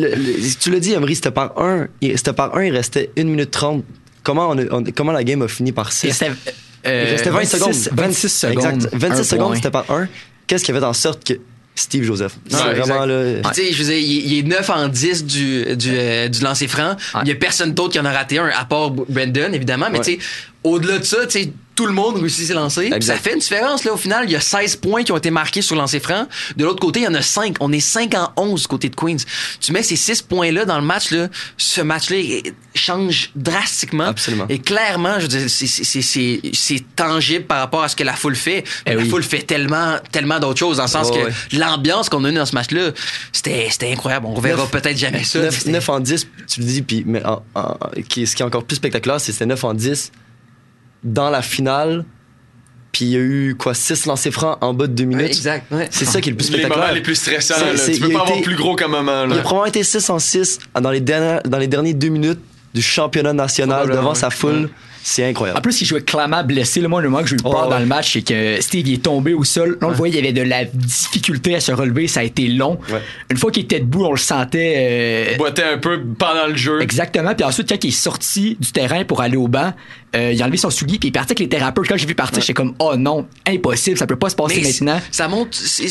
Tu l'as dit, Emery, c'était par 1. Il restait 1 minute 30. Comment la game a fini par 6? Il restait 20 secondes. 26 secondes. Exact. 26 secondes, c'était par 1. Qu'est-ce qui a fait en sorte que Steve Joseph. Ouais, C'est vraiment là. Puis, tu sais, je veux dire, il est 9 en 10 du lancer franc. Il n'y a personne d'autre qui en a raté un, à part Brandon, évidemment. Mais tu sais, au-delà de ça, tu sais, tout le monde réussit ses lancers. Ça fait une différence, là, au final. Il y a 16 points qui ont été marqués sur le lancer franc. De l'autre côté, il y en a 5. On est 5 en 11 côté de Queens. Tu mets ces 6 points-là dans le match, là, ce match-là change drastiquement. Absolument. Et clairement, je veux dire, c'est tangible par rapport à ce que la foule fait. La foule fait tellement ce d'autres choses, dans le sens que l'ambiance qu'on a eue dans ce match-là, c'était incroyable. On verra peut-être jamais ça. 9 en 10, tu le dis, puis mais ce qui est encore plus spectaculaire, c'est que c'était 9 en 10 dans la finale, puis il y a eu 6 lancers francs en bas de 2 minutes. Ouais, exact. Ouais. C'est ça qui est le plus spectaculaire. Les moments les plus stressants. Tu peux pas avoir plus gros comme moment. Là. Il a probablement été 6 en 6 dans les derniers 2 minutes du championnat national devant sa foule. C'est incroyable. En plus, il jouait clairement blessé. Moi, le moment que j'ai eu peur dans le match, c'est que Steve il est tombé au sol. Là, on le voyait, il y avait de la difficulté à se relever. Ça a été long. Ouais. Une fois qu'il était debout, on le sentait. Il boitait un peu pendant le jeu. Exactement. Puis ensuite, quand il est sorti du terrain pour aller au banc, il a enlevé son soulier puis il est parti avec les thérapeutes. Quand j'ai vu partir, j'étais comme, oh non, impossible, ça peut pas se passer maintenant. Ça montre.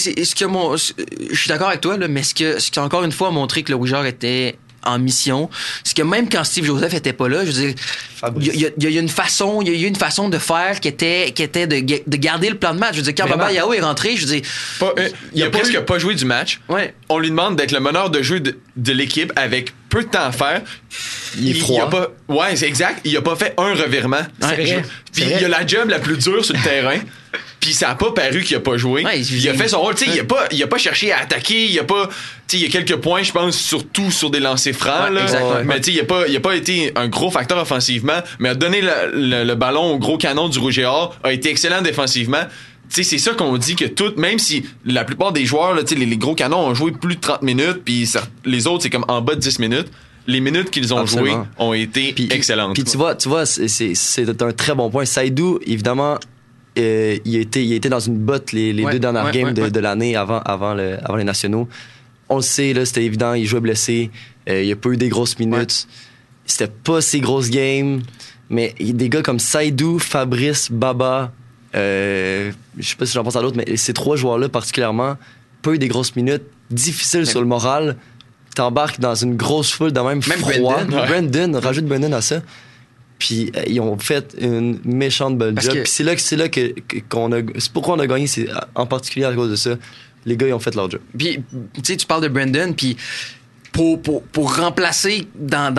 Je suis d'accord avec toi, là, mais ce qui a encore une fois montré que le Rougeur était en mission, c'est que même quand Steve Joseph était pas là, je veux dire, il y a une façon de faire qui était de garder le plan de match. Je veux dire, quand Baba Yao est rentré, je veux dire, il a presque pas joué du match. Ouais. On lui demande d'être le meneur de jeu de l'équipe avec peu de temps à faire. Il est froid. C'est exact. Il a pas fait un revirement. Puis il a la job la plus dure sur le terrain. Puis ça a pas paru qu'il a pas joué. Ouais, il a fait son rôle. Il a pas cherché à attaquer. Il y a quelques points, je pense, surtout sur des lancers francs. Là. Mais il a pas été un gros facteur offensivement. Mais a donné le ballon au gros canon du Rouge et Or. A été excellent défensivement. C'est ça qu'on dit que même si la plupart des joueurs, là, les gros canons ont joué plus de 30 minutes, puis les autres, c'est comme en bas de 10 minutes. Les minutes qu'ils ont jouées ont été excellentes. Puis tu vois, c'est un très bon point. Saïdou, évidemment, il était dans une botte les 2 dernières games de l'année avant les nationaux. On le sait, là, c'était évident, il jouait blessé. Il a pas eu des grosses minutes. C'était pas ses grosses games. Mais des gars comme Saïdou, Fabrice, Baba, je sais pas si j'en pense à d'autres, mais ces 3 joueurs-là particulièrement, pas eu des grosses minutes, difficiles sur le moral. T'embarques dans une grosse foule de même froid. Brandon, rajoute Brandon à ça. Puis ils ont fait une méchante bonne job. Puis c'est là qu'on a. C'est pourquoi on a gagné, c'est en particulier à cause de ça. Les gars, ils ont fait leur job. Puis, tu sais, tu parles de Brandon, puis pour remplacer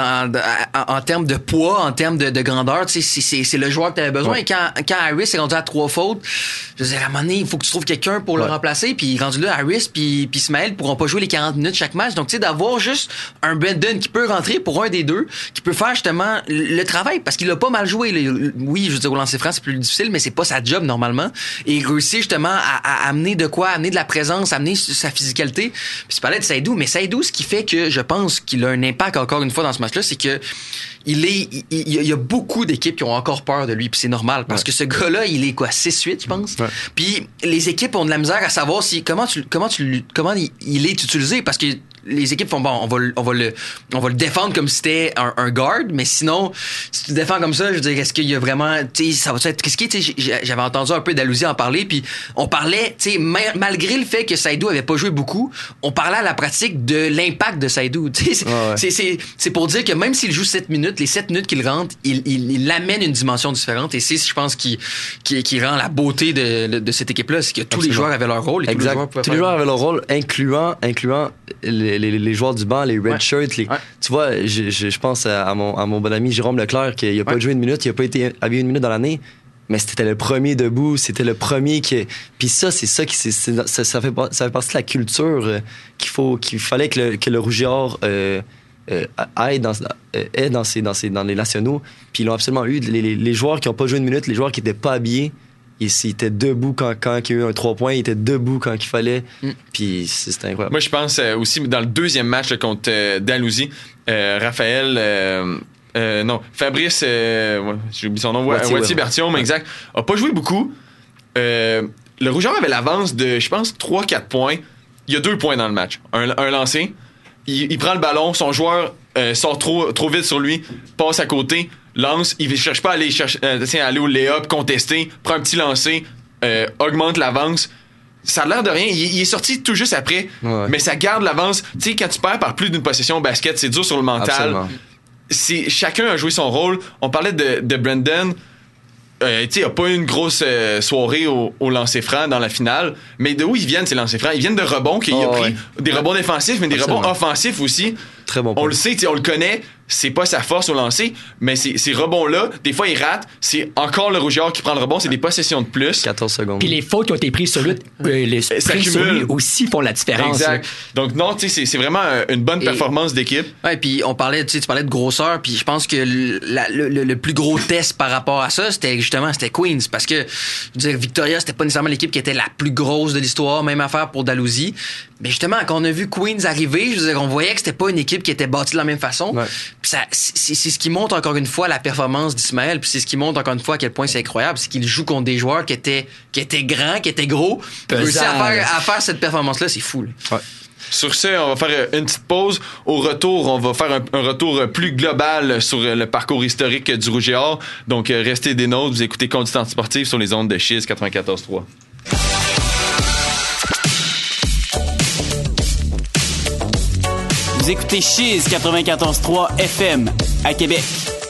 en termes de poids, en termes de grandeur, tu sais, c'est le joueur que tu avais besoin. Ouais. Et quand Harris est rendu à 3 fautes, je veux dire, à un moment donné, il faut que tu trouves quelqu'un pour le remplacer. Puis rendu là, Harris puis Ismaël pourront pas jouer les 40 minutes chaque match. Donc, tu sais, d'avoir juste un Brandon qui peut rentrer pour un des deux, qui peut faire justement le travail, parce qu'il a pas mal joué. Oui, je veux dire, au lancer franc, c'est plus difficile, mais c'est pas sa job normalement. Et il réussit justement à amener de quoi, amener de la présence, amener sa physicalité. Puis tu parlais de Saïdou, mais Saïdou, ce qui fait que je pense qu'il a un impact encore une fois dans ce match-là, c'est que il y a beaucoup d'équipes qui ont encore peur de lui, puis c'est normal, parce que ce gars-là, il est quoi, 6-8, je pense. Ouais. Puis les équipes ont de la misère à savoir comment il est utilisé, parce que les équipes font on va le défendre comme si c'était un guard, mais sinon, si tu le défends comme ça, je veux dire, est-ce qu'il y a vraiment, tu sais, ça va être risqué, tu sais, j'avais entendu un peu d'Alouzi en parler, puis on parlait, tu sais, malgré le fait que Saïdou avait pas joué beaucoup, on parlait à la pratique de l'impact de Saïdou, tu sais, c'est pour dire que même s'il joue 7 minutes, les 7 minutes qu'il rentre, il amène une dimension différente, et c'est, je pense, qui rend la beauté de cette équipe-là, c'est que tous les joueurs avaient leur rôle, et tous les joueurs avaient leur rôle, incluant les joueurs du banc, les red shirts. Tu vois, je pense à mon bon ami Jérôme Leclerc, qui n'a pas joué une minute, il n'a pas été habillé une minute dans l'année, mais c'était le premier debout, c'était le premier qui. Puis ça, c'est ça qui. Ça fait partie de la culture qu'il fallait que le Rouge et Or aille dans les nationaux. Puis ils l'ont absolument eu. Les joueurs qui n'ont pas joué une minute, les joueurs qui n'étaient pas habillés, il était debout quand il y a eu un 3 points, il était debout quand il fallait. Puis c'était incroyable. Moi, je pense aussi dans le deuxième match là, contre Dalhousie, Raphaël. Fabrice, j'ai oublié son nom, Wattier-Berthiaume, exact, a pas joué beaucoup. Le Rougeur avait l'avance de, je pense, 3-4 points. Il y a 2 points dans le match. Un lancé. Il prend le ballon, son joueur sort trop vite sur lui, passe à côté, lance, il cherche pas à aller au lay-up, contester, prend un petit lancer, augmente l'avance. ça a l'air de rien. Il est sorti tout juste après, mais ça garde l'avance. Tu sais, quand tu perds par plus d'une possession au basket, c'est dur sur le mental. Absolument. Chacun a joué son rôle. On parlait de Brandon. Il a pas eu une grosse soirée au lancer franc dans la finale, mais de où ils viennent ces lancers francs? Ils viennent de rebonds qu'il a pris, des rebonds défensifs, mais des rebonds offensifs aussi. Très bon point. On le sait, on le connaît, c'est pas sa force au lancer, mais ces rebonds-là, des fois ils ratent, c'est encore le Rouge et Or qui prend le rebond, c'est des possessions de plus. 14 secondes. Puis les fautes qui ont été prises sur lui, les sprints sur lui aussi font la différence. Exact. Donc non, tu sais, c'est vraiment une bonne performance d'équipe. Ouais, puis tu parlais de grosseur, puis je pense que le plus gros test par rapport à ça, c'était Queens, parce que je veux dire, Victoria, c'était pas nécessairement l'équipe qui était la plus grosse de l'histoire, même affaire pour Dalhousie. Mais justement, quand on a vu Queens arriver, je veux dire, on voyait que c'était pas une équipe qui était bâtie de la même façon. Ouais. Puis c'est ce qui montre encore une fois la performance d'Ismaël, puis c'est ce qui montre encore une fois à quel point c'est incroyable, c'est qu'il joue contre des joueurs qui étaient grands, qui étaient gros. Réussir à faire cette performance-là, c'est fou. Ouais. Sur ce, on va faire une petite pause. Au retour, on va faire un retour plus global sur le parcours historique du Rouge et Or. Donc, restez des nôtres. Vous écoutez Conduite Antisportive sur les ondes de Chiz 94.3. Vous écoutez Chiz 94.3 FM à Québec.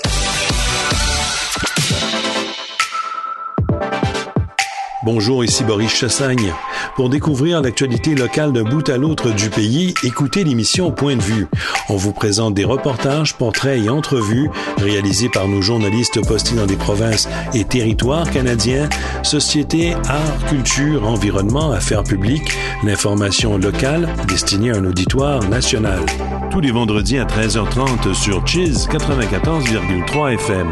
Bonjour, ici Boris Chassagne. Pour découvrir l'actualité locale d'un bout à l'autre du pays, écoutez l'émission Point de vue. On vous présente des reportages, portraits et entrevues réalisés par nos journalistes postés dans des provinces et territoires canadiens, société, art, culture, environnement, affaires publiques, l'information locale destinée à un auditoire national. Tous les vendredis à 13h30 sur Chiz 94,3 FM.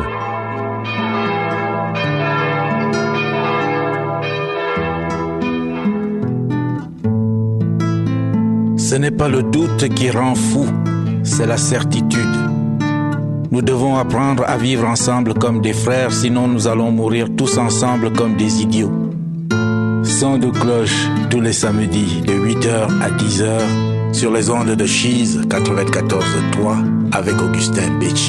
Ce n'est pas le doute qui rend fou, c'est la certitude. Nous devons apprendre à vivre ensemble comme des frères, sinon nous allons mourir tous ensemble comme des idiots. Son de cloche tous les samedis de 8h à 10h sur les ondes de Chiz 94.3 avec Augustin Becci.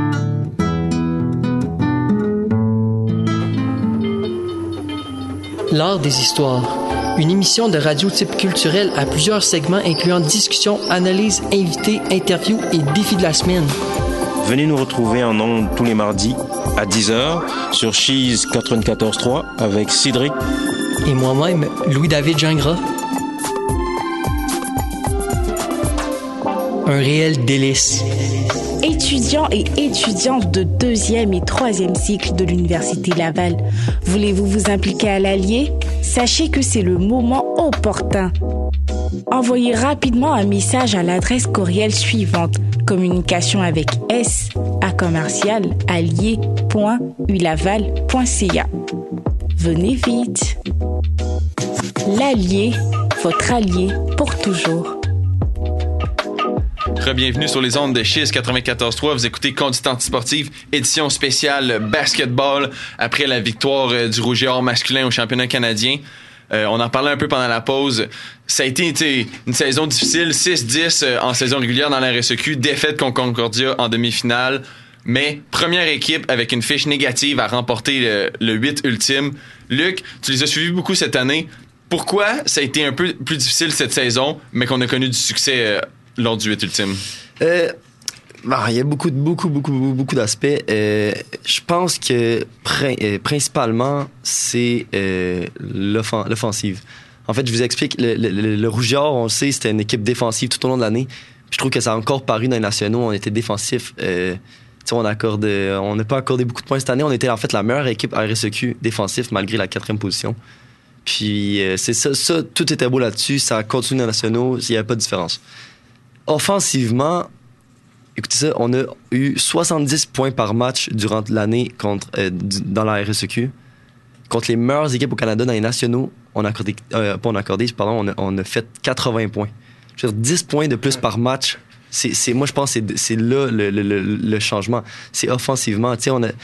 L'art des histoires. Une émission de radio type culturel à plusieurs segments incluant discussions, analyses, invités, interviews et défis de la semaine. Venez nous retrouver en ondes tous les mardis à 10h sur Chiz 94.3 avec Cédric et moi-même, Louis-David Gingras. Un réel délice. Étudiants et étudiantes de 2e et 3e cycle de l'Université Laval, voulez-vous vous impliquer à l'Allier? Sachez que c'est le moment opportun. Envoyez rapidement un message à l'adresse courriel suivante: communication avec s@allier.ulaval.ca. Venez vite. L'Allier, votre allié pour toujours. Bienvenue sur les ondes de Chiz 94.3. Vous écoutez Conduite Antisportive, édition spéciale basketball après la victoire du Rouge et Or masculin au championnat canadien. On en parlait un peu pendant la pause. Ça a été une saison difficile, 6-10 en saison régulière dans la RSEQ, défaite contre Concordia en demi-finale, mais première équipe avec une fiche négative à remporter le 8 ultime. Luc, tu les as suivis beaucoup cette année. Pourquoi ça a été un peu plus difficile cette saison, mais qu'on a connu du succès lors du 8 ultime? Il y a beaucoup d'aspects. Je pense que principalement, c'est l'offensive. En fait, je vous explique, le Rouge et Or, on le sait, c'était une équipe défensive tout au long de l'année. Puis je trouve que ça a encore paru dans les nationaux. On était défensif. On n'a pas accordé beaucoup de points cette année. On était en fait la meilleure équipe à RSEQ défensif malgré la 4e position. Puis c'est ça, tout était beau là-dessus. Ça a continué dans les nationaux. Il n'y avait pas de différence. Offensivement, écoutez ça, on a eu 70 points par match durant l'année dans la RSEQ. Contre les meilleures équipes au Canada dans les nationaux, on a fait 80 points. Je veux dire, 10 points de plus par match. Moi, je pense que c'est là le changement. C'est offensivement. On a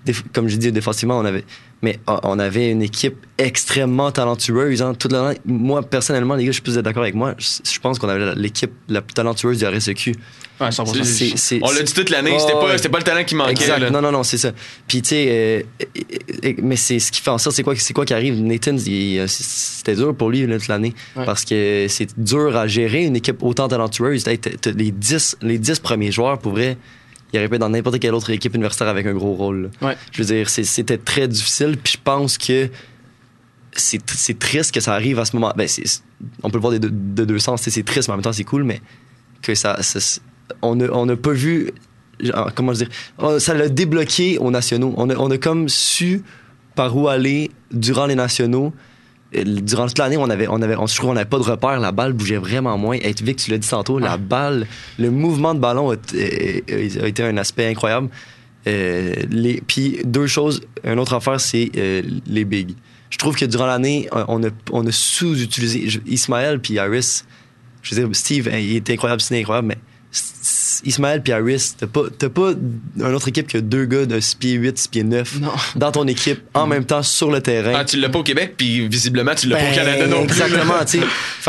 comme j'ai dit, défensivement, on avait une équipe extrêmement talentueuse. Hein, toute l'année. Moi, personnellement, les gars, je suis plus d'accord avec moi. Je pense qu'on avait l'équipe la plus talentueuse du RSEQ. Ouais, 100%. On l'a dit toute l'année, c'était pas le talent qui manquait. Exact. Là. Non, c'est ça. Puis, tu sais, mais c'est ce qui fait en sorte, c'est quoi qui arrive? Nathan, c'était dur pour lui là, toute l'année. Ouais. Parce que c'est dur à gérer une équipe autant talentueuse. Les 10 premiers joueurs, pour vrai, il aurait pu être dans n'importe quelle autre équipe universitaire avec un gros rôle. Ouais. Je veux dire, c'était très difficile. Puis je pense que c'est triste que ça arrive à ce moment. Ben, on peut le voir de deux sens. C'est triste, mais en même temps, c'est cool. Mais que on n'a pas vu. Comment je dire? Ça l'a débloqué aux nationaux. On a comme su par où aller durant les nationaux. Durant toute l'année, je trouve qu'on n'avait pas de repère. La balle bougeait vraiment moins. Vic, tu l'as dit tantôt, la balle, le mouvement de ballon a été un aspect incroyable. Puis deux choses. Une autre affaire, c'est les bigs. Je trouve que durant l'année, on a sous-utilisé Ismaël puis Harris. Je veux dire, Steve, il était incroyable, c'est incroyable, mais Ismaël puis Harris, t'as pas une autre équipe que deux gars de 6 pieds 8, 6 pieds 9 dans ton équipe en même temps sur le terrain. Ah, tu l'as pas au Québec, puis visiblement tu l'as pas au Canada non plus. Exactement, tu sais.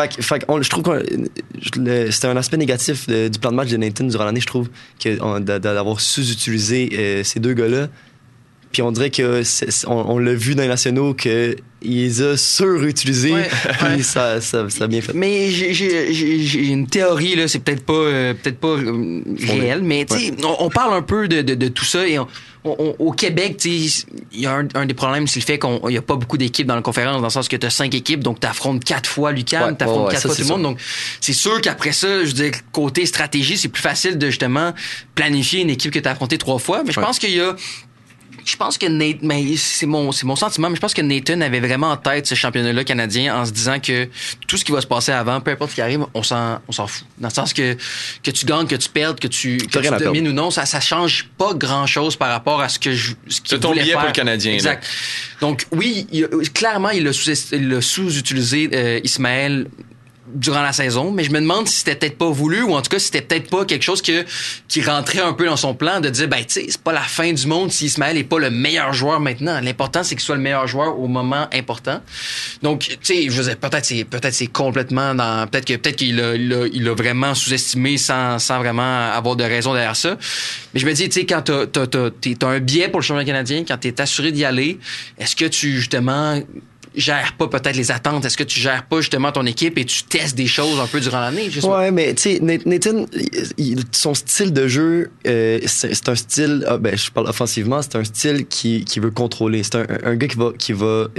Je trouve que c'était un aspect négatif du plan de match de Nathan durant l'année, je trouve, d'avoir sous-utilisé ces deux gars-là. Puis on dirait que on l'a vu dans les nationaux qu'il les a surutilisés. Ouais. Puis ça a bien fait. Mais j'ai une théorie là, c'est peut-être pas réel, mais tu sais, on parle un peu de tout ça et au Québec, tu sais, il y a un des problèmes, c'est le fait qu'il n'y a pas beaucoup d'équipes dans la conférence, dans le sens que tu as 5 équipes, donc tu affrontes 4 fois l'UQAM, tu affrontes 4 fois tout le monde. Donc c'est sûr qu'après ça, je veux dire, côté stratégie, c'est plus facile de justement planifier une équipe que tu as affrontée 3 fois. Mais je pense qu'il y a. Je pense que c'est mon sentiment, mais je pense que Nathan avait vraiment en tête ce championnat-là canadien en se disant que tout ce qui va se passer avant, peu importe ce qui arrive, on s'en fout. Dans le sens que tu gagnes, que tu perdes, que tu domines ou non, ça change pas grand-chose par rapport à ce qu'il c'est ton billet faire. Pour le Canadien. Exact. Là. Donc oui, clairement, il a sous-utilisé Ismaël durant la saison, mais je me demande si c'était peut-être pas voulu ou en tout cas si c'était peut-être pas quelque chose qui rentrait un peu dans son plan de dire ben tu sais c'est pas la fin du monde si Ismaël est pas le meilleur joueur maintenant. L'important c'est qu'il soit le meilleur joueur au moment important. Donc tu sais je veux dire peut-être c'est complètement dans peut-être qu'il a vraiment sous-estimé sans vraiment avoir de raison derrière ça. Mais je me dis tu sais quand t'as un billet pour le championnat canadien, quand t'es assuré d'y aller, est-ce que tu justement gères pas peut-être les attentes? Est-ce que tu gères pas justement ton équipe et tu testes des choses un peu durant l'année? Ouais, mais tu sais, Nathan, son style de jeu, c'est un style, je parle offensivement, c'est un style qui veut contrôler. C'est un gars il va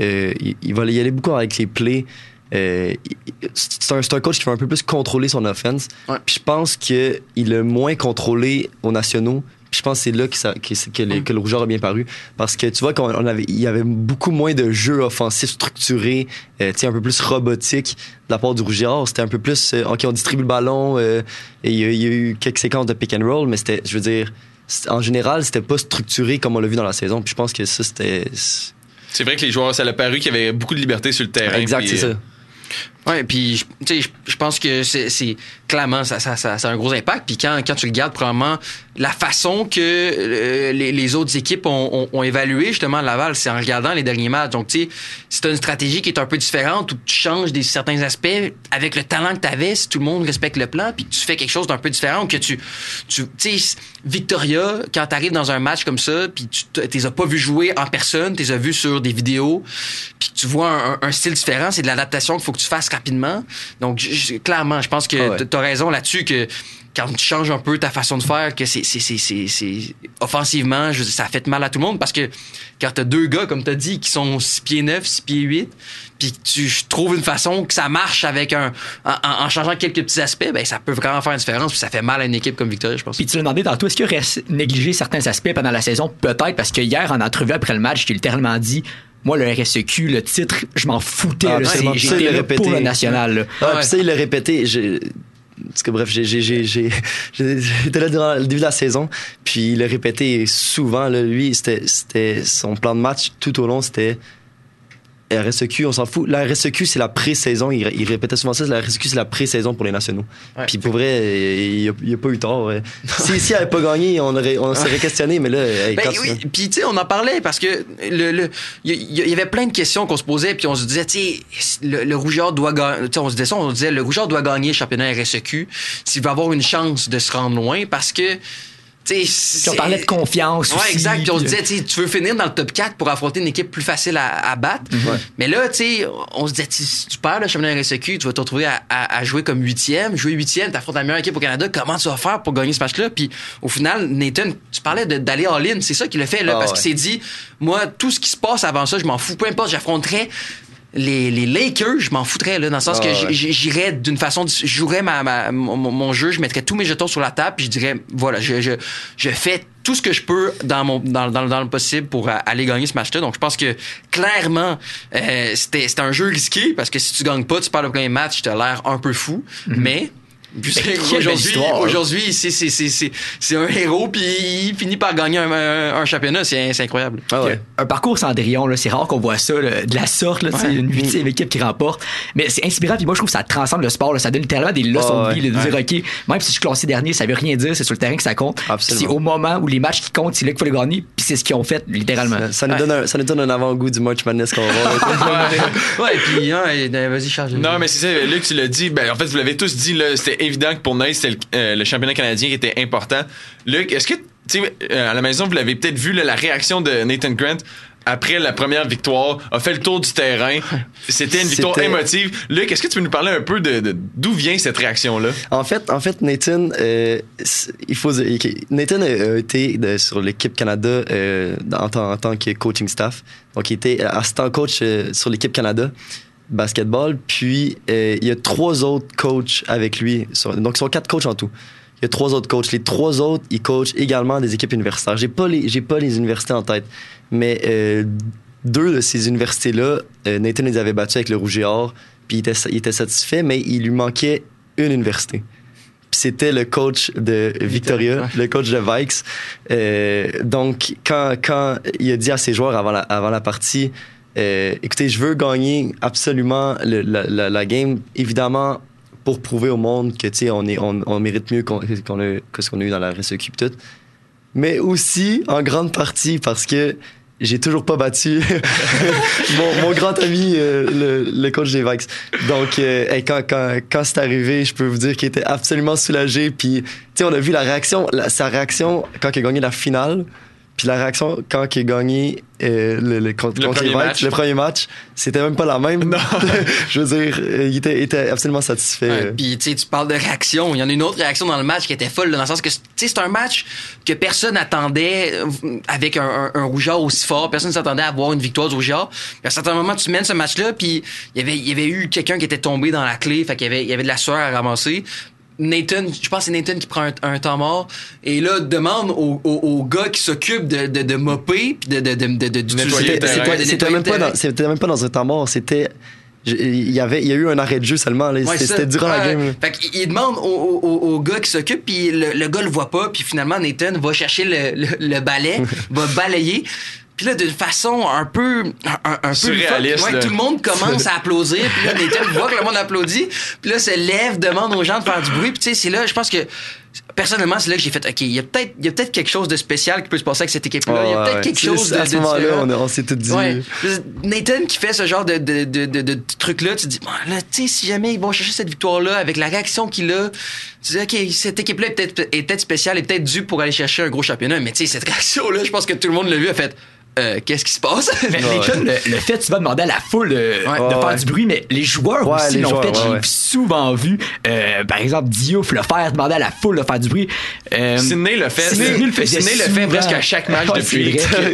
y aller beaucoup avec les plays. C'est un coach qui va un peu plus contrôler son offense. Ouais. Puis je pense qu'il a moins contrôlé aux nationaux. Puis je pense que c'est là que le Rougeur a bien paru. Parce que tu vois il y avait beaucoup moins de jeux offensifs structurés, un peu plus robotique de la part du Rougeur. C'était un peu plus, OK, on distribue le ballon, et il y a eu quelques séquences de pick and roll, mais c'était, je veux dire, en général, c'était pas structuré comme on l'a vu dans la saison. Puis je pense que ça, c'était... C'est vrai que les joueurs, ça a paru qu'il y avait beaucoup de liberté sur le terrain. Exact, c'est ça. Ouais, puis tu sais, je pense que c'est clairement ça a un gros impact. Puis quand tu regardes probablement la façon que les autres équipes ont évalué justement Laval, c'est en regardant les derniers matchs. Donc tu sais, si t'as une stratégie qui est un peu différente ou tu changes certains aspects avec le talent que t'avais, si tout le monde respecte le plan, puis que tu fais quelque chose d'un peu différent, que tu sais, Victoria, quand t'arrives dans un match comme ça, puis tu les as pas vu jouer en personne, tu les as vus sur des vidéos, puis tu vois un style différent, c'est de l'adaptation qu'il faut que tu fasses rapidement. Donc clairement, je pense que t'as raison là-dessus que quand tu changes un peu ta façon de faire, que c'est offensivement, ça fait mal à tout le monde parce que quand t'as deux gars, comme t'as dit, qui sont 6 pieds 9, 6 pieds 8, puis tu trouves une façon que ça marche avec en changeant quelques petits aspects, ben ça peut vraiment faire une différence, puis ça fait mal à une équipe comme Victoria, je pense. Puis tu l'as demandé tantôt, est-ce qu'il aurait négligé certains aspects pendant la saison? Peut-être, parce que hier, en entrevue après le match, j'ai littéralement dit moi, le RSEQ, le titre, je m'en foutais. J'étais là pour le national. Puis ça, il l'a répété. Parce que bref, j'étais là durant le début de la saison, puis il l'a répété souvent. Là, lui, c'était son plan de match tout au long, c'était RSEQ, on s'en fout. La RSEQ, c'est la pré-saison. Il répétait souvent ça. La RSEQ, c'est la pré-saison pour les nationaux. Ouais. Puis pour vrai, il a pas eu tort. Ouais. S'il avait pas gagné, on serait questionné, mais là... oui, puis tu sais, on en parlait parce que il y avait plein de questions qu'on se posait, puis on se disait, tu sais, le Rougeard doit gagner... On se disait ça, on se disait, le Rougeard doit gagner le championnat RSEQ s'il veut avoir une chance de se rendre loin, parce que... Puis on parlait de confiance aussi. Ouais, exact. Puis on se disait, tu veux finir dans le top 4 pour affronter une équipe plus facile à battre. Mm-hmm. Mais là, on se disait, si tu perds le championnat RSEQ, tu vas te retrouver à jouer comme 8e. Jouer 8e, t'affrontes la meilleure équipe au Canada. Comment tu vas faire pour gagner ce match-là? Puis au final, Nathan, tu parlais d'aller all-in. C'est ça qu'il a fait, là, parce qu'il s'est dit, moi, tout ce qui se passe avant ça, je m'en fous. Peu importe, j'affronterais les Lakers, je m'en foutrais, là, dans le sens que j'irais d'une façon, je jouerais mon jeu, je mettrais tous mes jetons sur la table, puis je dirais, voilà, je fais tout ce que je peux dans le possible pour aller gagner ce match-là. Donc, je pense que clairement, c'était un jeu risqué, parce que si tu gagnes pas, tu perds le premier match, tu as l'air un peu fou, mais aujourd'hui, c'est un héros, puis il finit par gagner un championnat. C'est incroyable. Ah ouais. Un parcours Cendrillon, là, c'est rare qu'on voit ça là, de la sorte. Là, c'est une 8e équipe qui remporte. Mais c'est inspirant, puis moi, je trouve que ça transcende le sport. Là, ça donne littéralement des leçons de vie. De dire, OK, même si je suis classé dernier, ça veut rien dire. C'est sur le terrain que ça compte. C'est au moment où les matchs qui comptent, c'est là qu'il faut les gagner. Puis c'est ce qu'ils ont fait, littéralement. Ça nous donne un avant-goût du March Madness qu'on va voir. Puis vas-y, charge. Non, mais c'est ça. Luc, tu l'as dit. En fait, vous l'avez tous dit. Là, c'était évident que pour Nice, c'était le championnat canadien qui était important. Luc, est-ce que, tu sais, à la maison, vous l'avez peut-être vu, là, la réaction de Nathan Grant après la première victoire, a fait le tour du terrain. C'était une victoire émotive. Luc, est-ce que tu peux nous parler un peu de d'où vient cette réaction-là? En fait, Nathan, Nathan a été sur l'équipe Canada en tant que coaching staff. Donc, il était assistant coach sur l'équipe Canada basketball, puis il y a 3 autres coachs avec lui. Donc, ils sont 4 coachs en tout. Il y a 3 autres coachs. Les 3 autres, ils coachent également des équipes universitaires. J'ai pas les universités en tête, mais 2 de ces universités-là, Nathan les avait battus avec le Rouge et Or, puis il était satisfait, mais il lui manquait une université. Puis c'était le coach de Victoria, le coach de Vikes. Donc, quand il a dit à ses joueurs avant la partie, écoutez, je veux gagner absolument la game, évidemment, pour prouver au monde que, tu sais, on mérite mieux que ce qu'on a eu dans la RSEQ tout. Mais aussi, en grande partie, parce que j'ai toujours pas battu mon grand ami, le coach des Vikes. Donc, quand c'est arrivé, je peux vous dire qu'il était absolument soulagé. Puis, tu sais, on a vu sa réaction quand il a gagné la finale. Puis la réaction quand il a gagné contre les Vikes, le premier match, c'était même pas la même. Non. Je veux dire, il était absolument satisfait. Ouais, puis tu sais, tu parles de réaction. Il y en a une autre réaction dans le match qui était folle, là, dans le sens que c'est un match que personne n'attendait avec un Rougeard aussi fort. Personne ne s'attendait à avoir une victoire du Rougeard. Puis à un certain moment, tu mènes ce match-là, puis il y avait eu quelqu'un qui était tombé dans la clé, fait qu'il y avait de la sueur à ramasser. Nathan, je pense que c'est Nathan qui prend un temps mort et là demande au gars qui s'occupe de mopper puis de nettoyer. C'était même pas dans un temps mort, c'était il y a eu un arrêt de jeu seulement là, c'était durant la game. Fait qu'il demande au gars qui s'occupe puis le gars le voit pas puis finalement Nathan va chercher le balai, va balayer. Puis là, d'une façon un peu surréaliste. Tout le monde commence à applaudir. Puis là, Nathan voit que le monde applaudit. Puis là, se lève, demande aux gens de faire du bruit. Puis tu sais, c'est là, je pense que personnellement, c'est là que j'ai fait, OK, il y a peut-être quelque chose de spécial qui peut se passer avec cette équipe-là. Il y a peut-être quelque chose à ce moment-là, on s'est tout dit. Ouais. Nathan qui fait ce genre de truc-là, tu te dis, bon, là, tu sais, si jamais ils vont chercher cette victoire-là avec la réaction qu'il a, tu dis, OK, cette équipe-là est peut-être spéciale, est peut-être due pour aller chercher un gros championnat. Mais tu sais, cette réaction-là, je pense que tout le monde l'a vu, a fait, qu'est-ce qui se passe? Mais le fait, tu vas demander à la foule de faire du bruit, mais les joueurs aussi l'ont fait. J'ai souvent vu, par exemple, Diouf le faire, demander à la foule de faire du bruit. Sidney le fait. Sidney le fait presque à chaque match depuis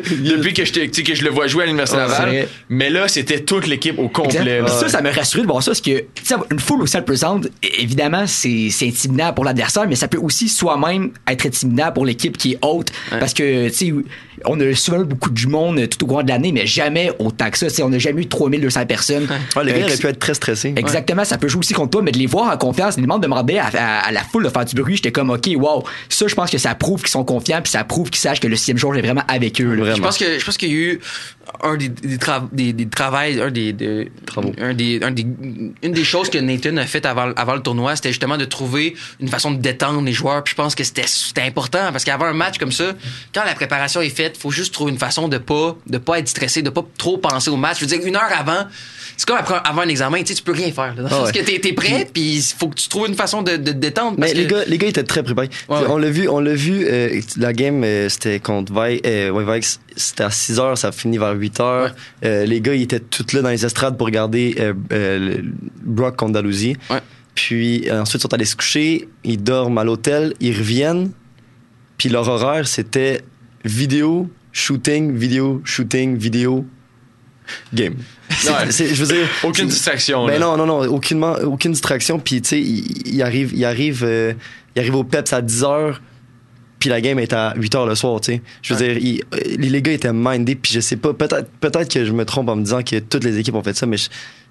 que je le vois jouer à l'Université Laval. Mais là, c'était toute l'équipe au complet. Ça m'a rassuré de voir ça, parce que une foule aussi présente, évidemment, c'est intimidant pour l'adversaire, mais ça peut aussi soi-même être intimidant pour l'équipe qui est haute, parce que, tu sais, on a souvent eu beaucoup de monde tout au cours de l'année, mais jamais autant que ça. T'sais, on n'a jamais eu 3200 personnes. Les gars auraient pu être très stressés. Exactement, ça peut jouer aussi contre toi, mais de les voir en confiance, les demandes de demander à la foule de faire du bruit, j'étais comme, OK, wow, ça, je pense que ça prouve qu'ils sont confiants, puis ça prouve qu'ils sachent que le 6e jour est vraiment avec eux. Je pense qu'il y a eu une des choses que Nathan a fait avant le tournoi, c'était justement de trouver une façon de détendre les joueurs. Puis je pense que c'était important parce qu'avant un match comme ça, quand la préparation est faite, faut juste trouver une façon de pas être stressé, de pas trop penser au match. Je veux dire, 1 heure avant, c'est comme avant un examen, tu peux rien faire. Parce que t'es prêt, puis il faut que tu trouves une façon de détendre. Mais les gars étaient très préparés. Ouais. On l'a vu, la game, c'était contre Vikes, c'était à 6h, ça a fini vers 8h. Ouais. Les gars, ils étaient tous là dans les estrades pour regarder Brock contre Dalhousie. Ouais. Puis ensuite, ils sont allés se coucher, ils dorment à l'hôtel, ils reviennent, puis leur horaire, c'était vidéo, shooting, game. Je veux dire, aucune distraction. Ben non, aucune distraction. Puis tu sais, il arrive au Peps à 10h, puis la game est à 8h le soir. Tu sais, je veux dire, les gars étaient mindés. Puis je sais pas, peut-être que je me trompe en me disant que toutes les équipes ont fait ça, mais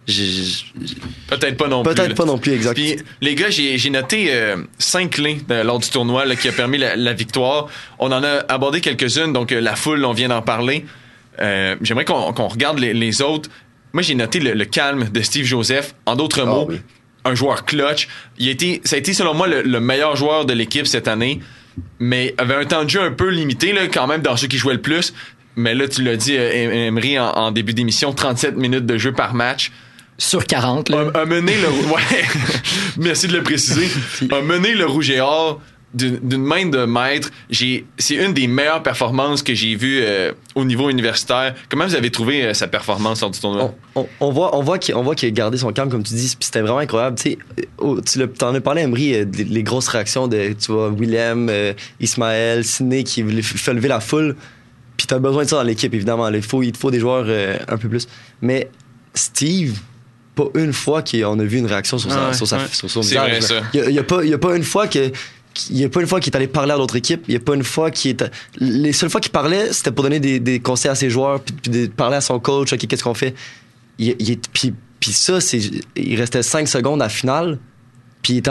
peut-être pas non plus. Peut-être pas non plus, exact. Puis les gars, j'ai noté 5 clés lors du tournoi qui a permis la victoire. On en a abordé quelques-unes. Donc la foule, on vient d'en parler. J'aimerais qu'on regarde les autres. Moi, j'ai noté le calme de Steve Joseph. En d'autres mots, oui. Un joueur clutch. Ça a été, selon moi, le meilleur joueur de l'équipe cette année, mais avait un temps de jeu un peu limité, là, quand même, dans ceux qui jouaient le plus. Mais là, tu l'as dit, Emery, en début d'émission, 37 minutes de jeu par match. Sur 40, là. A mené ouais. Merci de le préciser. A mené le Rouge et Or d'une main de maître. C'est une des meilleures performances que j'ai vues au niveau universitaire. Comment vous avez trouvé sa performance lors du tournoi? On voit qu'il a gardé son calme, comme tu dis, puis c'était vraiment incroyable. Tu en as parlé, Emery, les grosses réactions de, tu vois, Willem, Ismaël, Sidney qui fait lever la foule. Puis t'as besoin de ça dans l'équipe, évidemment. Il te faut des joueurs un peu plus. Mais Steve, pas une fois qu'on a vu une réaction sur son visage. C'est vrai, ça. Il y a pas une fois que il y a pas une fois qu'il est allé parler à l'autre équipe. Il y a pas une fois les seules fois qu'il parlait, c'était pour donner des conseils à ses joueurs, puis de parler à son coach. OK, qu'est-ce qu'on fait? Puis ça, il restait 5 secondes à la finale. Puis il était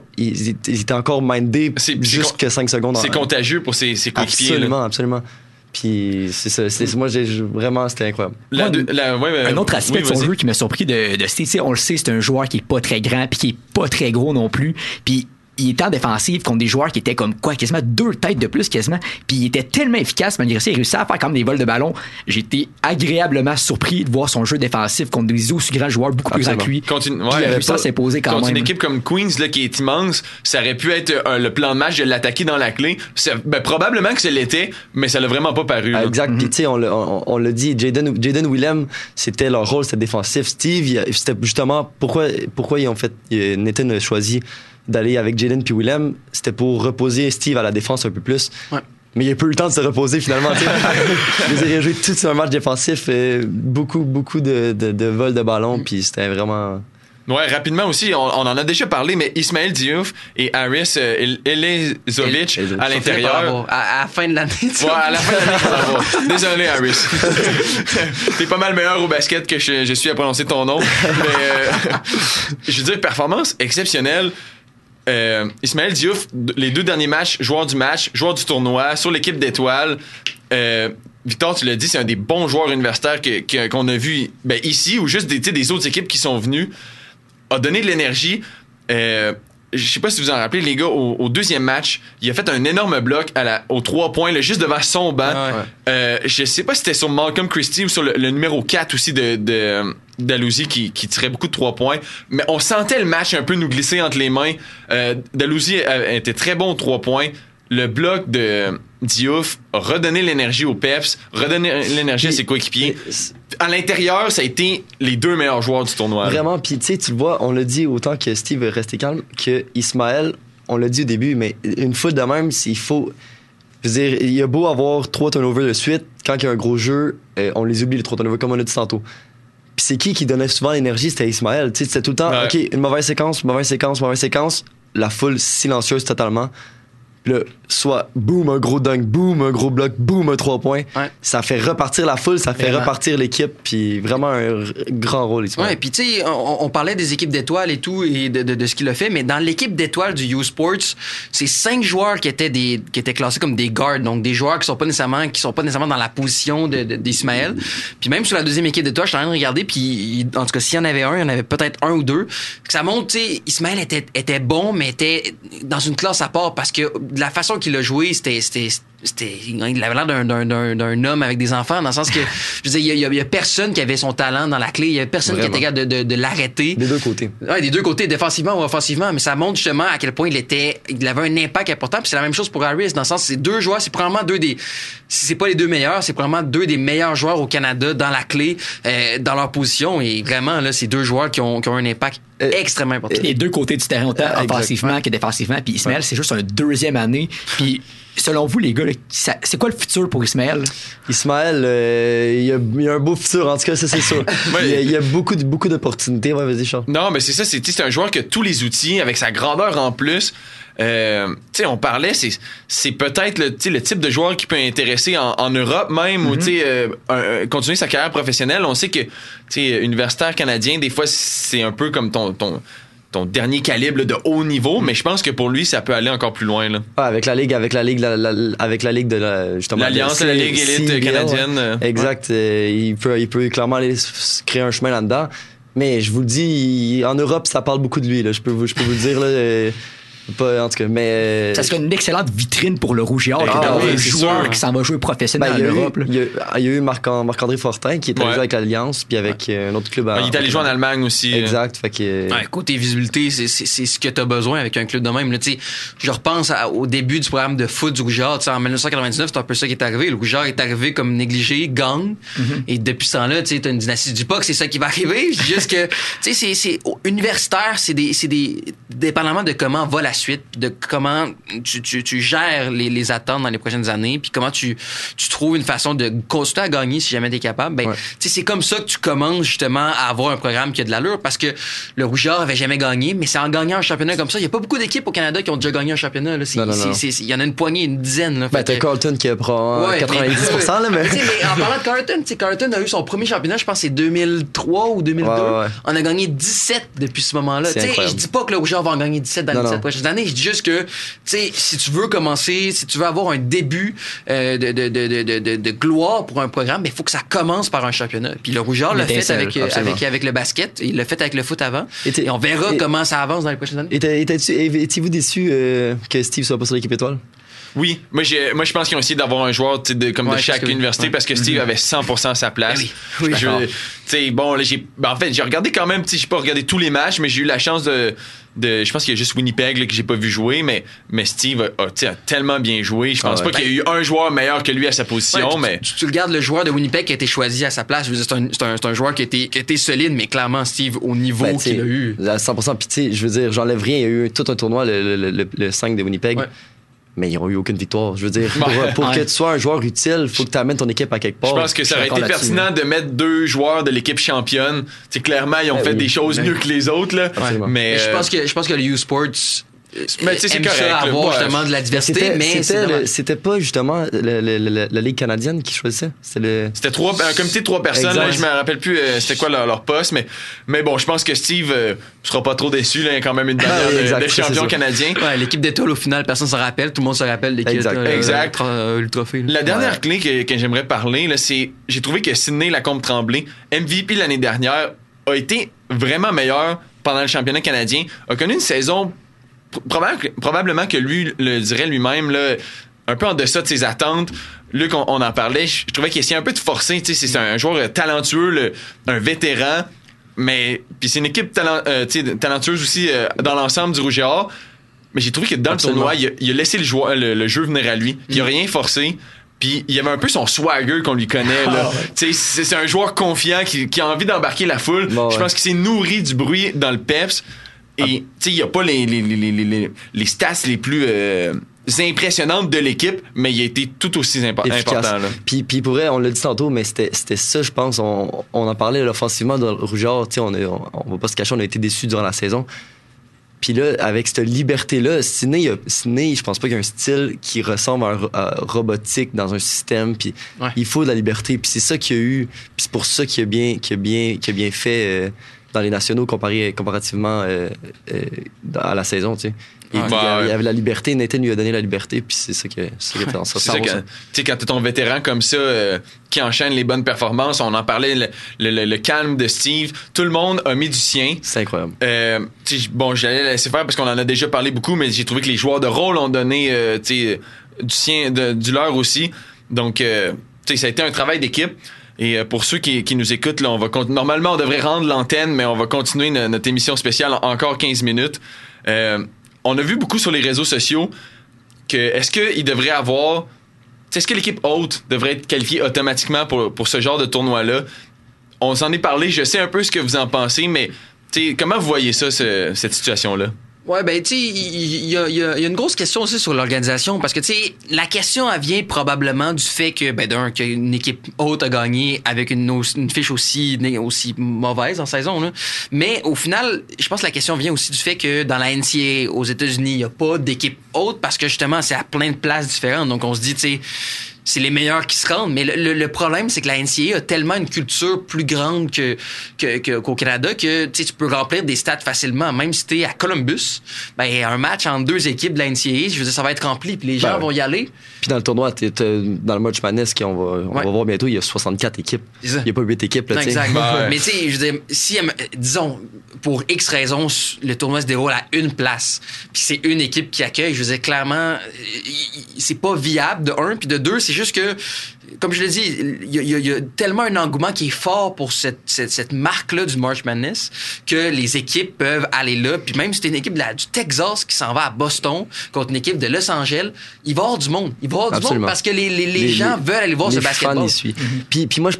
encore mindé jusqu'à 5 secondes. C'est contagieux pour ses coéquipiers. Absolument. Puis c'est ça. Moi, vraiment, c'était incroyable. Un autre aspect de son jeu qui m'a surpris de Steve, on le sait, c'est un joueur qui est pas très grand puis qui est pas très gros non plus. Puis il était en défensive contre des joueurs qui étaient comme quasiment 2 têtes de plus quasiment. Puis il était tellement efficace, malgré ça, il réussissait à faire comme des vols de ballon. J'ai été agréablement surpris de voir son jeu défensif contre des aussi grands joueurs beaucoup plus grands que lui. Il a réussi à s'imposer quand même. Contre une équipe comme Queens là, qui est immense, ça aurait pu être le plan de match de l'attaquer dans la clé. Probablement que ça l'était, mais ça l'a vraiment pas paru. Exact. Puis tu sais, on l'a dit, Jaden Willem, c'était leur rôle, c'était défensif. Steve, c'était justement pourquoi Nathan a choisi d'aller avec Jaden puis Willem, c'était pour reposer Steve à la défense un peu plus. Ouais. Mais il a pas eu le temps de se reposer finalement. Il a joué tout sur un match défensif, beaucoup de vols de ballon, puis c'était vraiment... Ouais, rapidement aussi, on en a déjà parlé, mais Ismaël Diouf et Haris Elezovic à l'intérieur. À la fin de l'année. Ouais, à la fin de l'année. Désolé, Haris. T'es pas mal meilleur au basket que je suis à prononcer ton nom. Mais je veux dire, performance exceptionnelle. Ismaël Diouf, les 2 derniers matchs, joueur du match, joueur du tournoi, sur l'équipe d'étoiles. Victor, tu l'as dit, c'est un des bons joueurs universitaires qu'on a vu ici, ou juste des autres équipes qui sont venues. A donné de l'énergie. Je sais pas si vous en rappelez, les gars, au 2e match, il a fait un énorme bloc aux 3 points, là, juste devant son banc. Je sais pas si c'était sur Malcolm Christie ou sur le numéro 4 aussi de Dalhousie qui tirait beaucoup de 3 points. Mais on sentait le match un peu nous glisser entre les mains. Dalhousie était très bon aux 3 points. Le bloc de Diouf a redonné l'énergie aux Peps, redonné l'énergie à ses coéquipiers. À l'intérieur, ça a été les 2 meilleurs joueurs du tournoi. Vraiment, puis tu sais, tu le vois, on l'a dit autant que Steve est resté calme, que Ismaël, on l'a dit au début, mais une foule de même, il faut... Je veux dire, il y a beau avoir 3 turnovers de suite, quand il y a un gros jeu, on les oublie les 3 turnovers, comme on a dit tantôt. Puis c'est qui donnait souvent l'énergie? C'était Ismaël. Tu sais, c'était tout le temps, OK, une mauvaise séquence, la foule silencieuse totalement. Puis là, soit boum, un gros dunk, boum, un gros bloc, boum, un 3 points. Ouais. Ça fait repartir la foule, ça fait repartir l'équipe, puis vraiment un grand rôle, Ismaël. Ouais, puis tu sais, on parlait des équipes d'étoiles et tout, et de ce qu'il a fait, mais dans l'équipe d'étoiles du U-Sports, c'est 5 joueurs qui étaient classés comme des guards, donc des joueurs qui sont pas nécessairement dans la position d'Ismaël. Puis même sur la deuxième équipe d'étoiles, je suis en train de regarder, puis en tout cas, s'il y en avait un, il y en avait peut-être un ou deux. Ça montre, tu sais, Ismaël était bon, mais était dans une classe à part, parce que de la façon qu'il a joué, il avait l'air d'un homme avec des enfants, dans le sens que, je veux dire, il y a personne qui avait son talent dans la clé, il y a personne qui était capable de l'arrêter. Des deux côtés. Ouais, des deux côtés, défensivement ou offensivement, mais ça montre justement à quel point il avait un impact important. Puis c'est la même chose pour Harris, dans le sens, c'est deux joueurs, c'est probablement si c'est pas les deux meilleurs, c'est probablement deux des meilleurs joueurs au Canada dans la clé, dans leur position, et vraiment, là, c'est deux joueurs qui ont un impact extrêmement important. Les deux côtés du terrain, autant offensivement que défensivement. Puis Ismaël, c'est juste un deuxième année. Puis selon vous, les gars, là, c'est quoi le futur pour Ismaël? Ismaël, il y a un beau futur, en tout cas, ça c'est sûr. Il y a beaucoup d'opportunités. Ouais, vas-y, Charles. Non, mais c'est ça, c'est un joueur qui a tous les outils, avec sa grandeur en plus. Tu sais, on parlait, c'est peut-être le type de joueur qui peut intéresser en Europe même, ou continuer sa carrière professionnelle. On sait que, universitaire canadien, des fois, c'est un peu comme ton dernier calibre de haut niveau, mais je pense que pour lui, ça peut aller encore plus loin, là. Ah, avec la ligue de justement l'Alliance, la Ligue élite canadienne. Exact. Il peut clairement aller créer un chemin là-dedans. Mais je vous le dis, en Europe, ça parle beaucoup de lui, là. Je peux vous le dire, là. Pas, en tout cas, mais... Ça serait une excellente vitrine pour le Rouge et Or d'avoir un joueur qui s'en va jouer professionnel en Europe. Il y a eu Marc-André Fortin qui est allé jouer avec l'Alliance, puis avec un autre club. Il est allé jouer en Allemagne aussi. Exact. Fait que... côté visibilité, c'est ce que tu as besoin avec un club de même. Là, je repense au début du programme de foot du Rouge et Or. En 1999, c'est un peu ça qui est arrivé. Le Rouge et Or est arrivé comme négligé, gang. Et depuis ce temps-là, tu as une dynastie. Je dis pas que c'est ça qui va arriver. Juste que, c'est universitaire, c'est dépendamment de comment va la suite, de comment tu gères les attentes dans les prochaines années, puis comment tu trouves une façon de continuer à gagner si jamais t'es capable. C'est comme ça que tu commences justement à avoir un programme qui a de l'allure, parce que le Rouge et Or avait jamais gagné, mais c'est en gagnant un championnat comme ça. Il y a pas beaucoup d'équipes au Canada qui ont déjà gagné un championnat. Il y en a une poignée, une dizaine. Là, t'as Carleton qui prend 90%. Là, mais en parlant de Carleton a eu son premier championnat, je pense c'est 2003 ou 2002. On a gagné 17 depuis ce moment-là. Je dis pas que le Rouge et Or va en gagner 17 dans les 17 prochaines années. Je dis juste que, si tu veux commencer, si tu veux avoir un début de gloire pour un programme, il faut que ça commence par un championnat. Puis le Rouge et Or l'a fait avec le basket, il l'a fait avec le foot avant, et on verra comment ça avance dans les prochaines années. Étiez-vous déçu que Steve soit pas sur l'équipe étoile? Oui, moi je pense qu'ils ont essayé d'avoir un joueur de chaque université, parce que Steve avait 100% sa place. Oui. En fait, j'ai regardé quand même, j'ai pas regardé tous les matchs, mais j'ai eu la chance de je pense qu'il y a juste Winnipeg là, que j'ai pas vu jouer, mais Steve a tellement bien joué. Je pense pas qu'il y a eu un joueur meilleur que lui à sa position. Mais tu regardes le joueur de Winnipeg qui a été choisi à sa place. Je veux dire, c'est un joueur qui a été solide, mais clairement Steve au niveau qu'il a eu. À 100%. Puis je veux dire, j'enlève rien. Il y a eu tout un tournoi, le 5 de Winnipeg. Ouais. Mais ils n'ont eu aucune victoire. Je veux dire, pour que tu sois un joueur utile, il faut que tu amènes ton équipe à quelque part. Je pense que ça aurait été pertinent de mettre deux joueurs de l'équipe championne. Clairement, ils ont fait des choses mieux que les autres. Là. Mais je pense que le U-Sports mais c'est aime correct, ça avoir justement de la diversité, c'était pas justement la Ligue canadienne qui choisissait. C'était un comité de 3 personnes. Là, je me rappelle plus c'était quoi leur poste, mais bon, je pense que Steve sera pas trop déçu. Là, il y a quand même une bannière de champion canadien. L'équipe d'étoiles, au final, personne s'en rappelle. Tout le monde se rappelle l'équipe le trophée. La dernière clé que j'aimerais parler, là, c'est j'ai trouvé que Sidney Lacombe-Tremblay, MVP l'année dernière, a été vraiment meilleur pendant le championnat canadien, a connu une saison probablement que lui le dirait lui-même là, un peu en deçà de ses attentes. Luc, on en parlait, je trouvais qu'il essayait un peu de forcer. C'est un joueur talentueux, un vétéran, mais puis c'est une équipe talentueuse aussi dans l'ensemble du Rouge et Or. Mais j'ai trouvé que dans le tournoi, il a laissé le jeu venir à lui. Il a rien forcé. Puis il y avait un peu son swagger qu'on lui connaît. Là. C'est un joueur confiant qui a envie d'embarquer la foule. Je pense qu'il s'est nourri du bruit dans le PEPS. Et il n'y a pas les stats les plus impressionnantes de l'équipe, mais il a été tout aussi important. Là. Puis pour vrai, on l'a dit tantôt, mais c'était ça, je pense. On en parlait là, offensivement dans le Rouge et Or. On va pas se cacher, on a été déçus durant la saison. Puis là, avec cette liberté-là, Sidney, je pense pas qu'il y a un style qui ressemble à robotique dans un système. Puis il faut de la liberté. Puis c'est ça qu'il y a eu. Puis c'est pour ça qu'il a bien fait dans les nationaux comparativement à la saison, tu sais. Il y avait la liberté, Nathan lui a donné la liberté, puis c'est ça qui a fait en sorte. Tu sais, quand t'es ton vétéran comme ça, qui enchaîne les bonnes performances, on en parlait, le calme de Steve, tout le monde a mis du sien. C'est incroyable. J'allais laisser faire parce qu'on en a déjà parlé beaucoup, mais j'ai trouvé que les joueurs de rôle ont donné du sien, du leur aussi. Donc, ça a été un travail d'équipe. Et pour ceux qui nous écoutent, là, normalement, on devrait rendre l'antenne, mais on va continuer notre émission spéciale encore 15 minutes. On a vu beaucoup sur les réseaux sociaux que est-ce que l'équipe haute devrait être qualifiée automatiquement pour ce genre de tournoi-là? On s'en est parlé, je sais un peu ce que vous en pensez, mais comment vous voyez ça, cette situation-là? Ouais, ben, tu sais, il y a une grosse question aussi sur l'organisation parce que, tu sais, la question, elle vient probablement du fait que, qu'une équipe haute a gagné avec une fiche aussi mauvaise en saison, là. Mais au final, je pense que la question vient aussi du fait que dans la NCAA aux États-Unis, il n'y a pas d'équipe haute parce que justement, c'est à plein de places différentes. Donc, on se dit, tu sais, c'est les meilleurs qui se rendent. Mais le problème, c'est que la NCAA a tellement une culture plus grande qu'au Canada que tu peux remplir des stades facilement. Même si t'es à Columbus, un match entre deux équipes de la NCAA, je veux dire, ça va être rempli puis les gens vont y aller. Puis dans le tournoi, dans le March Madness qu'on va voir bientôt, il y a 64 équipes. Il n'y a pas 8 équipes. Là, exact. Mais tu sais, je veux dire, si, disons, pour X raisons, le tournoi se déroule à une place, puis c'est une équipe qui accueille, je veux dire, clairement, c'est pas viable, de un, puis de deux, c'est juste que, comme je l'ai dit, il y a tellement un engouement qui est fort pour cette marque-là du March Madness que les équipes peuvent aller là. Puis même si c'est une équipe du Texas qui s'en va à Boston contre une équipe de Los Angeles, il va y avoir du monde. Il va y avoir du monde parce que les gens veulent aller voir ce basketball. Puis moi,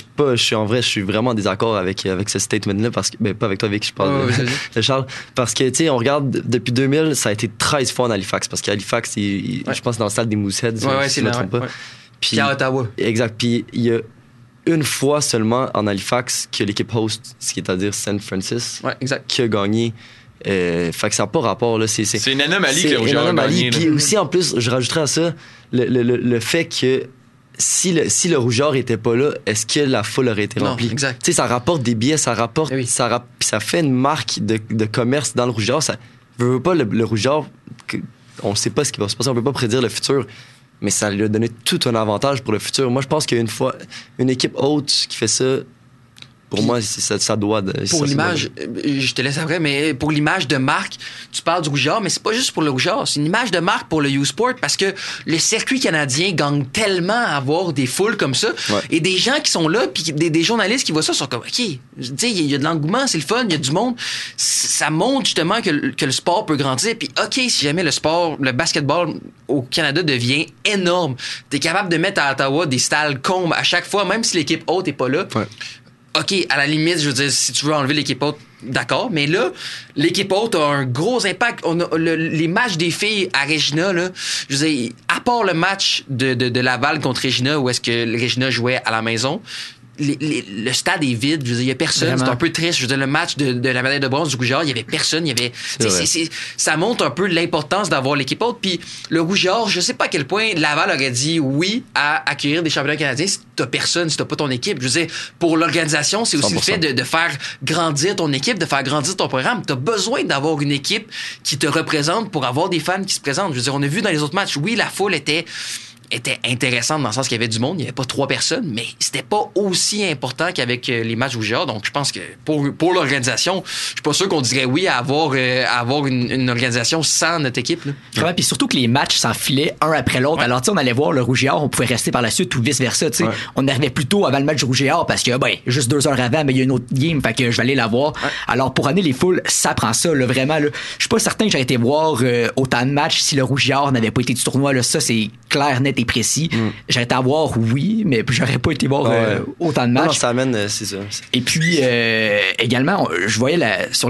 je suis vraiment en désaccord avec ce statement-là, parce que, pas avec toi, avec qui je parle de Charles. Parce que, tu sais, on regarde, depuis 2000, ça a été 13 fois en Halifax, parce qu'Halifax, je pense, dans le stade des Mooseheads, si je ne me trompe pas. Puis à Ottawa. Exact. Puis il y a une fois seulement en Halifax que l'équipe host, c'est-à-dire St. Francis, qui a gagné. Fait que ça n'a pas rapport. Là. C'est une anomalie que le Rougeard a gagné. Puis aussi, en plus, je rajouterais à ça le fait que si le Rougeard n'était pas là, est-ce que la foule aurait été remplie? Tu sais, ça rapporte des billets, ça fait une marque de commerce dans le Rougeard. Ça veut pas le Rougeard, on ne sait pas ce qui va se passer, on ne peut pas prédire le futur. Mais ça lui a donné tout un avantage pour le futur. Moi, je pense qu'une fois, une équipe haute qui fait ça, pour moi, ça doit... Pour l'image, je te laisse après, mais pour l'image de marque, tu parles du Rougeard, mais c'est pas juste pour le Rougeard, c'est une image de marque pour le U-Sport parce que le circuit canadien gagne tellement à avoir des foules comme ça et des gens qui sont là, puis des journalistes qui voient ça sont comme, OK, tu sais, il y a de l'engouement, c'est le fun, il y a du monde. Ça montre justement que le sport peut grandir. Puis OK, si jamais le basketball au Canada devient énorme, t'es capable de mettre à Ottawa des stades combes à chaque fois, même si l'équipe haute est pas là. OK, à la limite, je veux dire, si tu veux enlever l'équipe haute, d'accord, mais là, l'équipe haute a un gros impact. On a les matchs des filles à Regina, là, je veux dire, à part le match de Laval contre Regina, où est-ce que Regina jouait à la maison, le stade est vide, je veux dire, il y a personne. Vraiment. C'est un peu triste. Je veux dire, le match de la médaille de bronze du Rougeard, il y avait personne. Il y avait, ça montre un peu l'importance d'avoir l'équipe haute. Puis le Rougeard, je sais pas à quel point Laval aurait dit oui à accueillir des championnats canadiens si t'as personne, si t'as pas ton équipe. Je veux dire, pour l'organisation, c'est aussi 100%. Le fait de faire grandir ton équipe, de faire grandir ton programme. T'as besoin d'avoir une équipe qui te représente pour avoir des fans qui se présentent. Je veux dire, on a vu dans les autres matchs, oui, la foule était intéressante dans le sens qu'il y avait du monde, il n'y avait pas 3 personnes, mais c'était pas aussi important qu'avec les matchs Rougeard. Donc je pense que pour l'organisation, je suis pas sûr qu'on dirait oui à avoir une organisation sans notre équipe. Ouais, puis surtout que les matchs s'enfilaient un après l'autre. Alors tu sais, on allait voir le Rougeard, on pouvait rester par la suite ou vice versa. Tu sais, on arrivait plus tôt avant le match du Rougeard parce que juste 2 heures avant, mais il y a une autre game, fait que je vais aller la voir. Alors pour amener les foules, ça prend ça là, vraiment. Là. Je suis pas certain que j'aurais été voir autant de matchs si le Rougeard n'avait pas été du tournoi. Là, ça c'est clair, net et précis. J'aurais été à voir, oui, mais j'aurais pas été voir autant de matchs. Non, ça amène, c'est ça. Et puis, également, je voyais sur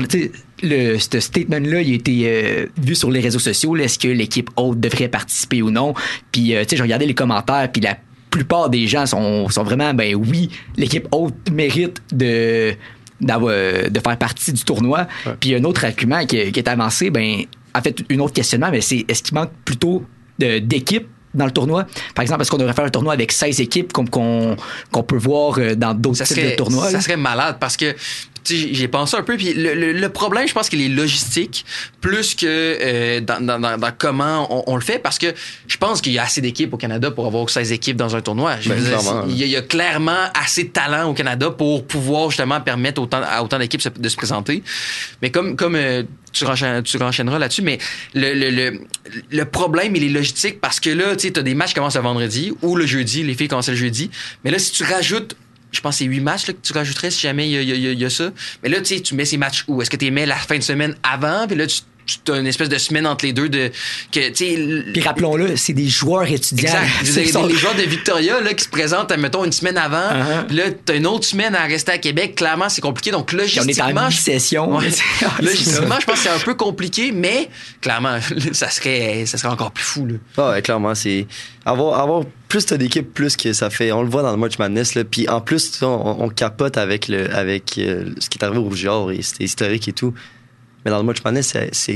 ce statement-là, il a été vu sur les réseaux sociaux. Là, est-ce que l'équipe haute devrait participer ou non? Puis, tu sais, je regardais les commentaires, puis la plupart des gens sont vraiment, oui, l'équipe haute mérite de de faire partie du tournoi. Puis un autre argument qui est avancé, en fait, un autre questionnement, mais c'est est-ce qu'il manque plutôt d'équipes dans le tournoi? Par exemple, est-ce qu'on devrait faire un tournoi avec 16 équipes comme qu'on peut voir dans d'autres types de tournois? Ça serait malade parce que j'ai pensé un peu, puis le problème, je pense qu'il est logistique plus que dans comment on le fait, parce que je pense qu'il y a assez d'équipes au Canada pour avoir 16 équipes dans un tournoi. Il y a clairement assez de talent au Canada pour pouvoir justement permettre à autant d'équipes de se présenter. Mais comme tu renchaîneras là-dessus, mais le problème, il est logistique parce que là, tu sais, t'as des matchs qui commencent le vendredi ou le jeudi, les filles commencent le jeudi. Mais là, si tu rajoutes, je pense que c'est 8 matchs là, que tu rajouterais si jamais il y a ça. Mais là, tu sais, tu mets ces matchs où? Est-ce que tu mets la fin de semaine avant? Puis là, tu as une espèce de semaine entre les deux Puis rappelons-le, c'est des joueurs étudiants. Exact. Les joueurs de Victoria là, qui se présentent, mettons, une semaine avant. Puis là, tu as une autre semaine à rester à Québec. Clairement, c'est compliqué. Donc, logistiquement... On est en mi-session. Logistiquement, je pense que c'est un peu compliqué, mais clairement, ça serait encore plus fou. Ouais, clairement, c'est... Avoir plus d'équipes, plus que ça fait... On le voit dans le March Madness, là. Puis en plus, on capote avec ce qui est arrivé au Rouge-Or, et c'était historique et tout. Mais dans le March Madness,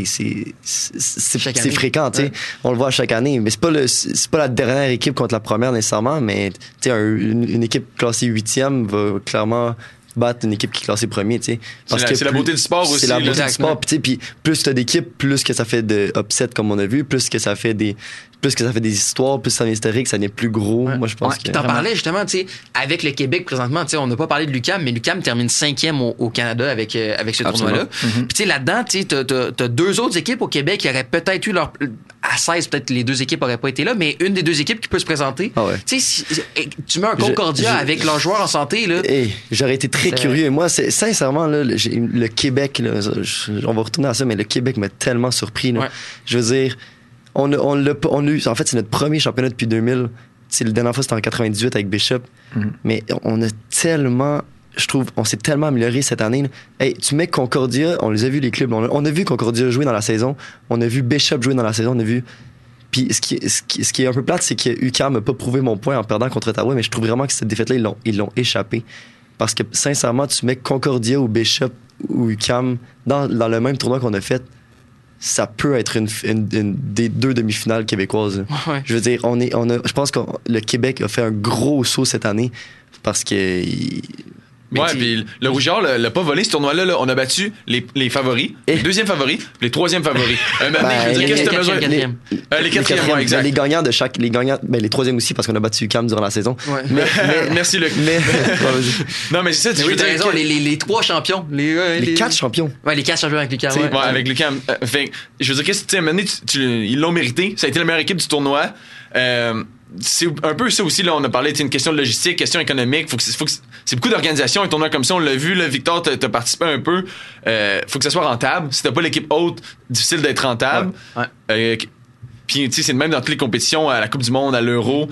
c'est fréquent, tu sais. On le voit chaque année. Mais c'est pas la dernière équipe contre la première nécessairement, mais tu sais, une équipe classée 8e va clairement battre une équipe qui est classée premier, tu sais. C'est la beauté du sport aussi. C'est la beauté du sport. Puis plus t'as d'équipes, plus que ça fait de upset comme on a vu, plus que ça fait des histoires, plus ça devient historique, ça devient plus gros. Moi, je pense que... T'en parlais justement, tu sais, avec le Québec présentement, tu sais, on n'a pas parlé de l'UQAM, mais l'UQAM termine 5e au Canada avec ce tournoi-là. Puis tu sais, là-dedans, tu sais, t'as deux autres équipes au Québec qui auraient peut-être eu leur... À 16, peut-être les deux équipes n'auraient pas été là, mais une des deux équipes qui peut se présenter. Tu sais, tu mets un Concordia avec leurs joueurs en santé, là. J'aurais été très curieux. Moi, sincèrement, là, le Québec, là, on va retourner à ça, mais le Québec m'a tellement surpris. Là. Je veux dire, on a eu, en fait, c'est notre premier championnat depuis 2000. C'est la dernière fois, c'était en 98 avec Bishop. Mais on a tellement, je trouve, on s'est tellement amélioré cette année. Hey, tu mets Concordia, on les a vus les clubs. On a vu Concordia jouer dans la saison. On a vu Bishop jouer dans la saison. On a vu. Puis ce qui est un peu plate, c'est que UQAM n'a pas prouvé mon point en perdant contre Ottawa, mais je trouve vraiment que cette défaite-là, ils l'ont échappé. Parce que sincèrement, tu mets Concordia ou Bishop ou UQAM dans le même tournoi qu'on a fait, ça peut être une des deux demi-finales québécoises. Je veux dire, je pense que le Québec a fait un gros saut cette année parce que... Puis le Rouge-Or l'a pas volé ce tournoi-là. Là. On a battu les favoris, les deuxièmes favoris, les troisièmes favoris. Les quatrièmes, exact. Les gagnants de chaque... les troisièmes aussi parce qu'on a battu UQAM durant la saison. Merci Luc. Non, mais c'est ça. Tu as raison, les trois champions. Les quatre champions. Ouais, les 4 champions avec l'UQAM. Avec l'UQAM. Je veux dire, qu'est-ce que tu sais, ils l'ont mérité. Ça a été la meilleure équipe du tournoi. C'est un peu ça aussi, là, on a parlé, c'est une question de logistique, question économique, c'est beaucoup d'organisation, un tournoi comme ça, on l'a vu, là, Victor, t'as participé un peu, faut que ça soit rentable, si t'as pas l'équipe haute, difficile d'être rentable, puis tu sais, c'est le même dans toutes les compétitions, à la Coupe du Monde, à l'Euro,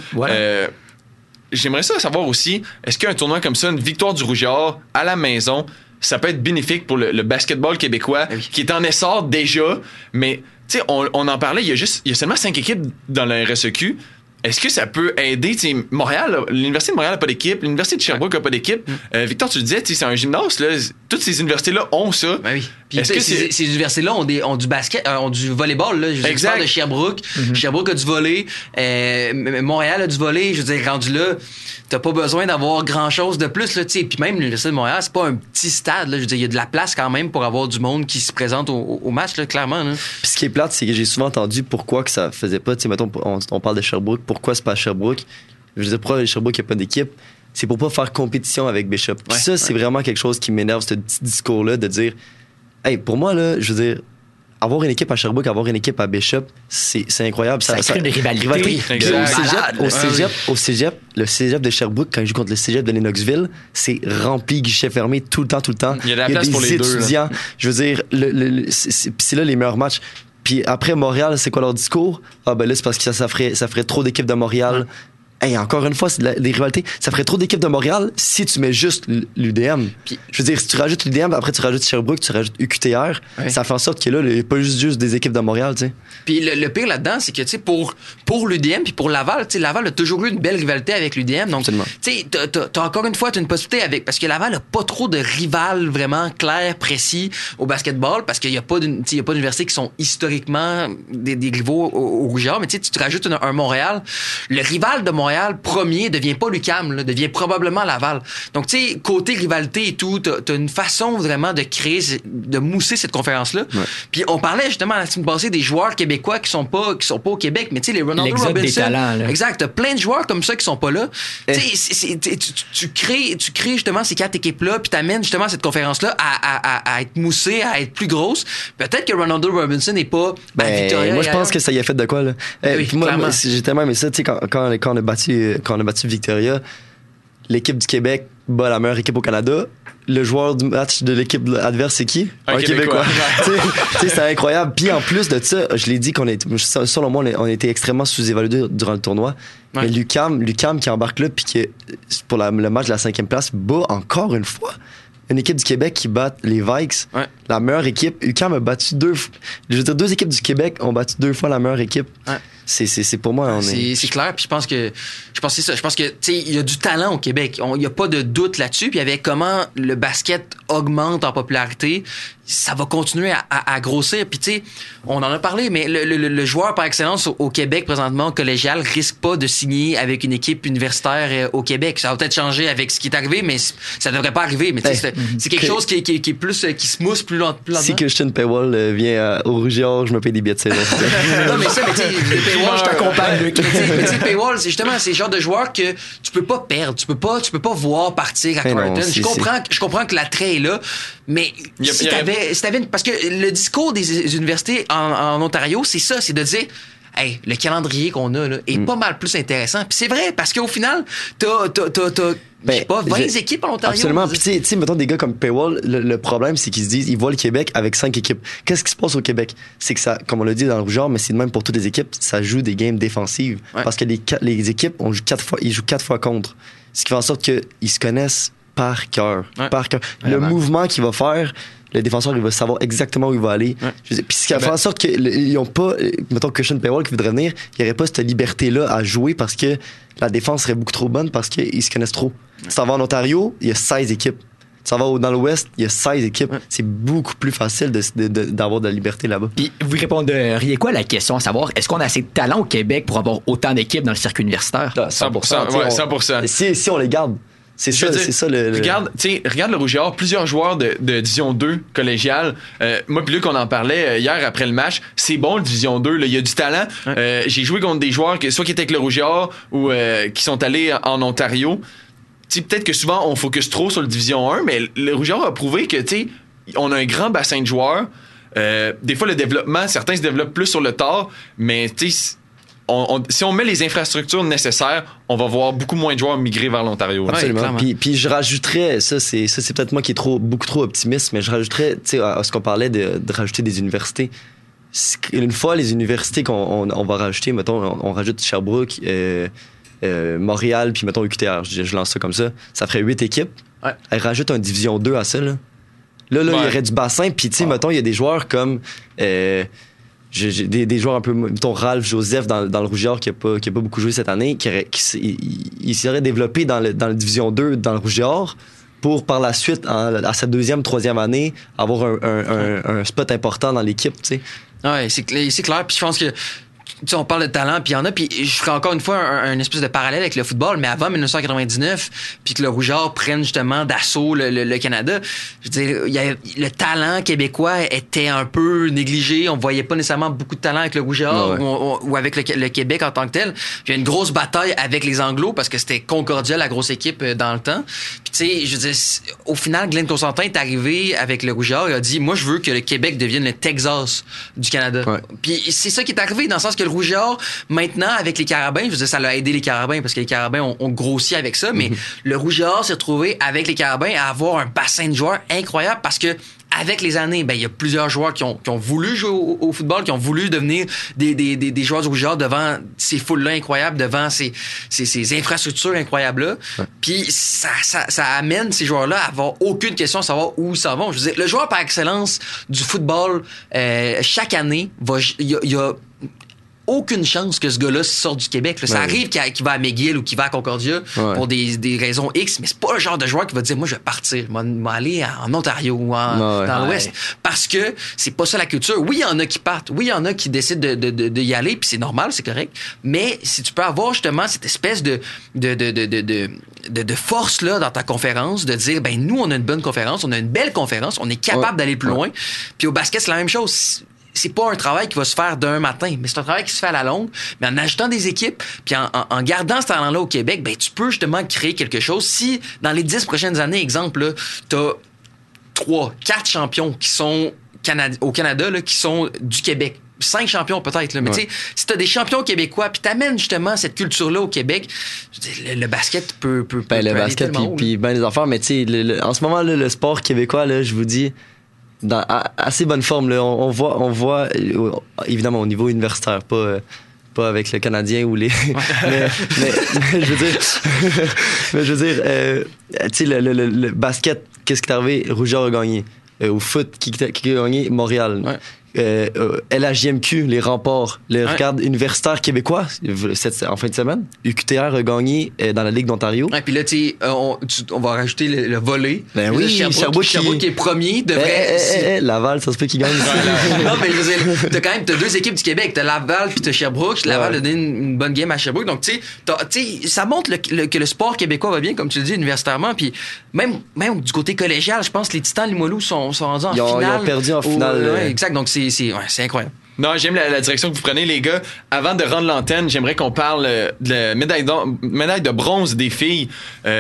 j'aimerais ça savoir aussi, est-ce qu'un tournoi comme ça, une victoire du Rouge-Or à la maison, ça peut être bénéfique pour le basketball québécois, qui est en essor déjà, mais tu sais, on en parlait, il y a seulement 5 équipes dans la RSEQ. Est-ce que ça peut aider, tu sais, Montréal, l'Université de Montréal n'a pas d'équipe, l'Université de Sherbrooke n'a pas d'équipe. Victor, tu le disais, c'est un gymnase, là. Toutes ces universités-là ont ça. Ben oui. Puis est-ce que ces universités-là ont du basket, ont du volleyball, là. Je parle de Sherbrooke. Sherbrooke a du volley. Montréal a du volley. Je veux dire, rendu là, t'as pas besoin d'avoir grand-chose de plus, là, tu sais. Puis même l'Université de Montréal, c'est pas un petit stade, là. Je veux dire, il y a de la place quand même pour avoir du monde qui se présente au match, là, clairement, là. Puis ce qui est plate, c'est que j'ai souvent entendu pourquoi que ça faisait pas, tu sais, mettons, on parle de Sherbrooke, pourquoi c'est pas à Sherbrooke? Je veux dire, pourquoi Sherbrooke il n'y a pas d'équipe? C'est pour pas faire compétition avec Bishop. Puis c'est vraiment quelque chose qui m'énerve, ce petit discours-là, de dire, hey, pour moi, là, je veux dire, avoir une équipe à Sherbrooke, avoir une équipe à Bishop, c'est incroyable. Ça crée une rivalité. Au cégep, le cégep de Sherbrooke, quand il joue contre le cégep de Lennoxville, c'est rempli, guichet fermé, tout le temps. Il y a de la place pour les étudiants. Deux, je veux dire, c'est là les meilleurs matchs. Puis après, Montréal, c'est quoi leur discours? Ah ben là, c'est parce que ça ferait trop d'équipes de Montréal Encore une fois, c'est des rivalités. Ça ferait trop d'équipes de Montréal si tu mets juste l'UDM. Puis, je veux dire, si tu rajoutes l'UDM, après tu rajoutes Sherbrooke, tu rajoutes UQTR, ça fait en sorte que là, il n'y a pas juste des équipes de Montréal, tu sais. Puis le pire là-dedans, c'est que, tu sais, pour l'UDM puis pour Laval, tu sais, Laval a toujours eu une belle rivalité avec l'UDM. Donc, tu sais, t'as encore une fois, t'as une possibilité avec, parce que Laval a pas trop de rivales vraiment clairs, précis au basketball, parce qu'il y a pas d'universités qui sont historiquement des rivaux au Rouge-Or, mais tu sais, tu rajoutes un Montréal, le rival de Montréal premier devient pas l'UQAM, là, devient probablement Laval. Donc, tu sais, côté rivalité et tout, t'as une façon vraiment de créer, de mousser cette conférence-là. Ouais. Puis on parlait justement la semaine passée des joueurs québécois qui sont pas au Québec, mais tu sais, les Ronaldo Robinson. Des talents, là. Exact. T'as plein de joueurs comme ça qui sont pas là. Tu sais, tu crées justement ces 4 équipes-là, puis t'amènes justement cette conférence-là à être moussée, à être plus grosse. Peut-être que Ronaldo Robinson n'est pas à Victoria. Moi, je pense que ça y a fait de quoi, là. Oui, moi, j'ai tellement aimé ça, tu sais, quand on a battu Victoria, l'équipe du Québec bat la meilleure équipe au Canada. Le joueur du match de l'équipe adverse, c'est qui? Un Québécois. Tu sais, c'est incroyable. Puis en plus de ça, je l'ai dit selon moi, on a été extrêmement sous-évalués durant le tournoi. Ouais. Mais Lucam qui embarque là, puis qui, pour le match de la 5e place, bat encore une fois une équipe du Québec qui bat les Vikes. Ouais. La meilleure équipe. UQAM a battu 2 équipes du Québec ont battu 2 fois la meilleure équipe. Ouais. C'est pour moi, c'est clair. Puis je pense que c'est ça. Je pense que, tu sais, il y a du talent au Québec. Il y a pas de doute là-dessus. Puis avec comment le basket augmente en popularité, ça va continuer à grossir. Puis tu sais, on en a parlé, mais le joueur par excellence au Québec présentement, collégial, risque pas de signer avec une équipe universitaire au Québec. Ça va peut-être changer avec ce qui est arrivé, mais ça devrait pas arriver. Mais tu sais, c'est quelque chose qui est plus, qui se mousse plus lentement. Si Christian Paywall vient au Rouge-Or, je me paye des billets de saison. Non, mais ça, mais tu sais, Paywall, je t'accompagne. Mais tu sais, Paywall, c'est justement, c'est le genre de joueur que tu peux pas perdre. Tu peux pas voir partir à Carleton. Je comprends que l'attrait est là, mais parce que le discours des universités en Ontario, c'est ça, c'est de dire, hey, le calendrier qu'on a là, est pas mal plus intéressant. Puis c'est vrai, parce qu'au final, t'as je sais pas, 20 équipes en Ontario. Absolument. Puis tu sais, mettons des gars comme Paywall, le problème, c'est qu'ils se disent, ils voient le Québec avec 5 équipes. Qu'est-ce qui se passe au Québec? C'est que ça, comme on l'a dit dans le Rouge-Or, mais c'est de même pour toutes les équipes, ça joue des games défensives. Ouais. Parce que les équipes, ils jouent 4 fois contre. Ce qui fait en sorte qu'ils se connaissent par cœur. Ouais. Par cœur. Le mouvement qu'il va faire, le défenseur, il va savoir exactement où il va aller. Ouais. Puis ce qui a fait en sorte qu'ils n'ont pas, mettons Christian Paywall qui voudrait venir, il n'y aurait pas cette liberté-là à jouer parce que la défense serait beaucoup trop bonne parce qu'ils se connaissent trop. Tu t'en vas en Ontario, il y a 16 équipes. Tu t'en vas dans l'Ouest, il y a 16 équipes. Ouais. C'est beaucoup plus facile d'avoir de la liberté là-bas. Puis vous répondriez quoi à la question, à savoir, est-ce qu'on a assez de talent au Québec pour avoir autant d'équipes dans le circuit universitaire? 100%. Ouais, 100%. Si on les garde. C'est ça le... Regarde le Rouge-Or, plusieurs joueurs de Division 2 collégiale. Moi puis Luc, on en parlait hier après le match. C'est bon, le Division 2, il y a du talent. Ouais. J'ai joué contre des joueurs soit qui étaient avec le Rouge-Or ou qui sont allés en Ontario. T'sais, peut-être que souvent on focus trop sur le Division 1, mais le Rouge-Or a prouvé que on a un grand bassin de joueurs. Des fois, le développement, certains se développent plus sur le tard, mais si on met les infrastructures nécessaires, on va voir beaucoup moins de joueurs migrer vers l'Ontario. Absolument. Puis je rajouterais, ça c'est peut-être moi qui est beaucoup trop optimiste, mais je rajouterais, à ce qu'on parlait de rajouter des universités. Une fois les universités qu'on va rajouter, mettons, on rajoute Sherbrooke, Montréal, puis mettons UQTR, je lance ça comme ça, ça ferait 8 équipes. Ouais. Elle rajoute un Division 2 à ça, là. Là, il y aurait du bassin, puis mettons, il y a des joueurs comme... J'ai des joueurs un peu, mettons Ralph Joseph dans le Rouge-Or qui a pas beaucoup joué cette année, il serait développé dans le Division 2 dans le Rouge-Or pour par la suite, à sa 2e, 3e année, avoir un spot important dans l'équipe, tu sais. Ouais, c'est clair, puis je pense que tu sais, on parle de talent, puis il y en a, puis je ferai encore une fois un espèce de parallèle avec le football, mais avant 1999, puis que le Rouge-Or prenne justement d'assaut le Canada, je veux dire, le talent québécois était un peu négligé, on voyait pas nécessairement beaucoup de talent avec le Rouge-Or ou avec le Québec en tant que tel. Puis il y a une grosse bataille avec les Anglos parce que c'était Concordia, la grosse équipe dans le temps. Puis tu sais, je veux dire, au final, Glenn Constantin est arrivé avec le Rouge-Or, il a dit, moi je veux que le Québec devienne le Texas du Canada. Ouais. Puis c'est ça qui est arrivé, dans le sens que le Rouge-Or, maintenant, avec les Carabins, je veux dire, ça l'a aidé les Carabins parce que les Carabins ont grossi avec ça, mais le Rouge-Or s'est retrouvé avec les Carabins à avoir un bassin de joueurs incroyable parce que avec les années, ben il y a plusieurs joueurs qui ont voulu jouer au football, qui ont voulu devenir des joueurs du Rouge-Or devant ces foules-là incroyables, devant ces infrastructures incroyables-là. Ouais. Puis ça amène ces joueurs-là à avoir aucune question à savoir où ils s'en vont. Je veux dire, le joueur par excellence du football, chaque année, il y a aucune chance que ce gars-là sorte du Québec. Là. Ça arrive qu'il va à McGill ou qu'il va à Concordia pour des raisons X, mais c'est pas le genre de joueur qui va dire « Moi, je vais partir. Je vais aller en Ontario ou dans l'Ouest. » Parce que c'est pas ça la culture. Oui, il y en a qui partent. Oui, il y en a qui décident de y aller, puis c'est normal, c'est correct. Mais si tu peux avoir justement cette espèce de force là dans ta conférence, de dire « Ben nous, on a une bonne conférence, on a une belle conférence, on est capable d'aller plus loin. » Puis au basket, c'est la même chose. C'est pas un travail qui va se faire d'un matin, mais c'est un travail qui se fait à la longue. Mais en ajoutant des équipes, puis en gardant ce talent-là au Québec, ben tu peux justement créer quelque chose. Si dans les 10 prochaines années, exemple, là, t'as 3, 4 champions qui sont au Canada, là, qui sont du Québec. 5 champions peut-être, là. Mais tu sais, si t'as des champions québécois, puis t'amènes justement cette culture-là au Québec, le basket peut le basket, puis ben les affaires, mais tu sais, en ce moment, là, le sport québécois, là, je vous dis, dans assez bonne forme, là. On voit évidemment au niveau universitaire, pas avec le Canadien ou les mais je veux dire tu sais le basket, qu'est-ce qui est arrivé? Rouge-Or a gagné. Au foot, qui a gagné? Montréal. LHJMQ, les remparts, le cadre universitaire québécois, en fin de semaine. UQTR a gagné dans la Ligue d'Ontario. Et puis là, on va rajouter le volley. Ben oui, Sherbrooke qui est premier devrait... Laval, ça se peut qu'il gagne. Non, mais je veux dire, t'as 2 équipes du Québec. T'as Laval puis t'as Sherbrooke. Laval a donné une bonne game à Sherbrooke. Donc, tu sais, ça montre que le sport québécois va bien, comme tu le dis, universitairement. Puis même du côté collégial, je pense que les Titans Limoilou sont rendus en finale. Ils ont perdu en finale. Exact. Donc, c'est incroyable. Non, j'aime la direction que vous prenez, les gars. Avant de rendre l'antenne, j'aimerais qu'on parle de la médaille de bronze des filles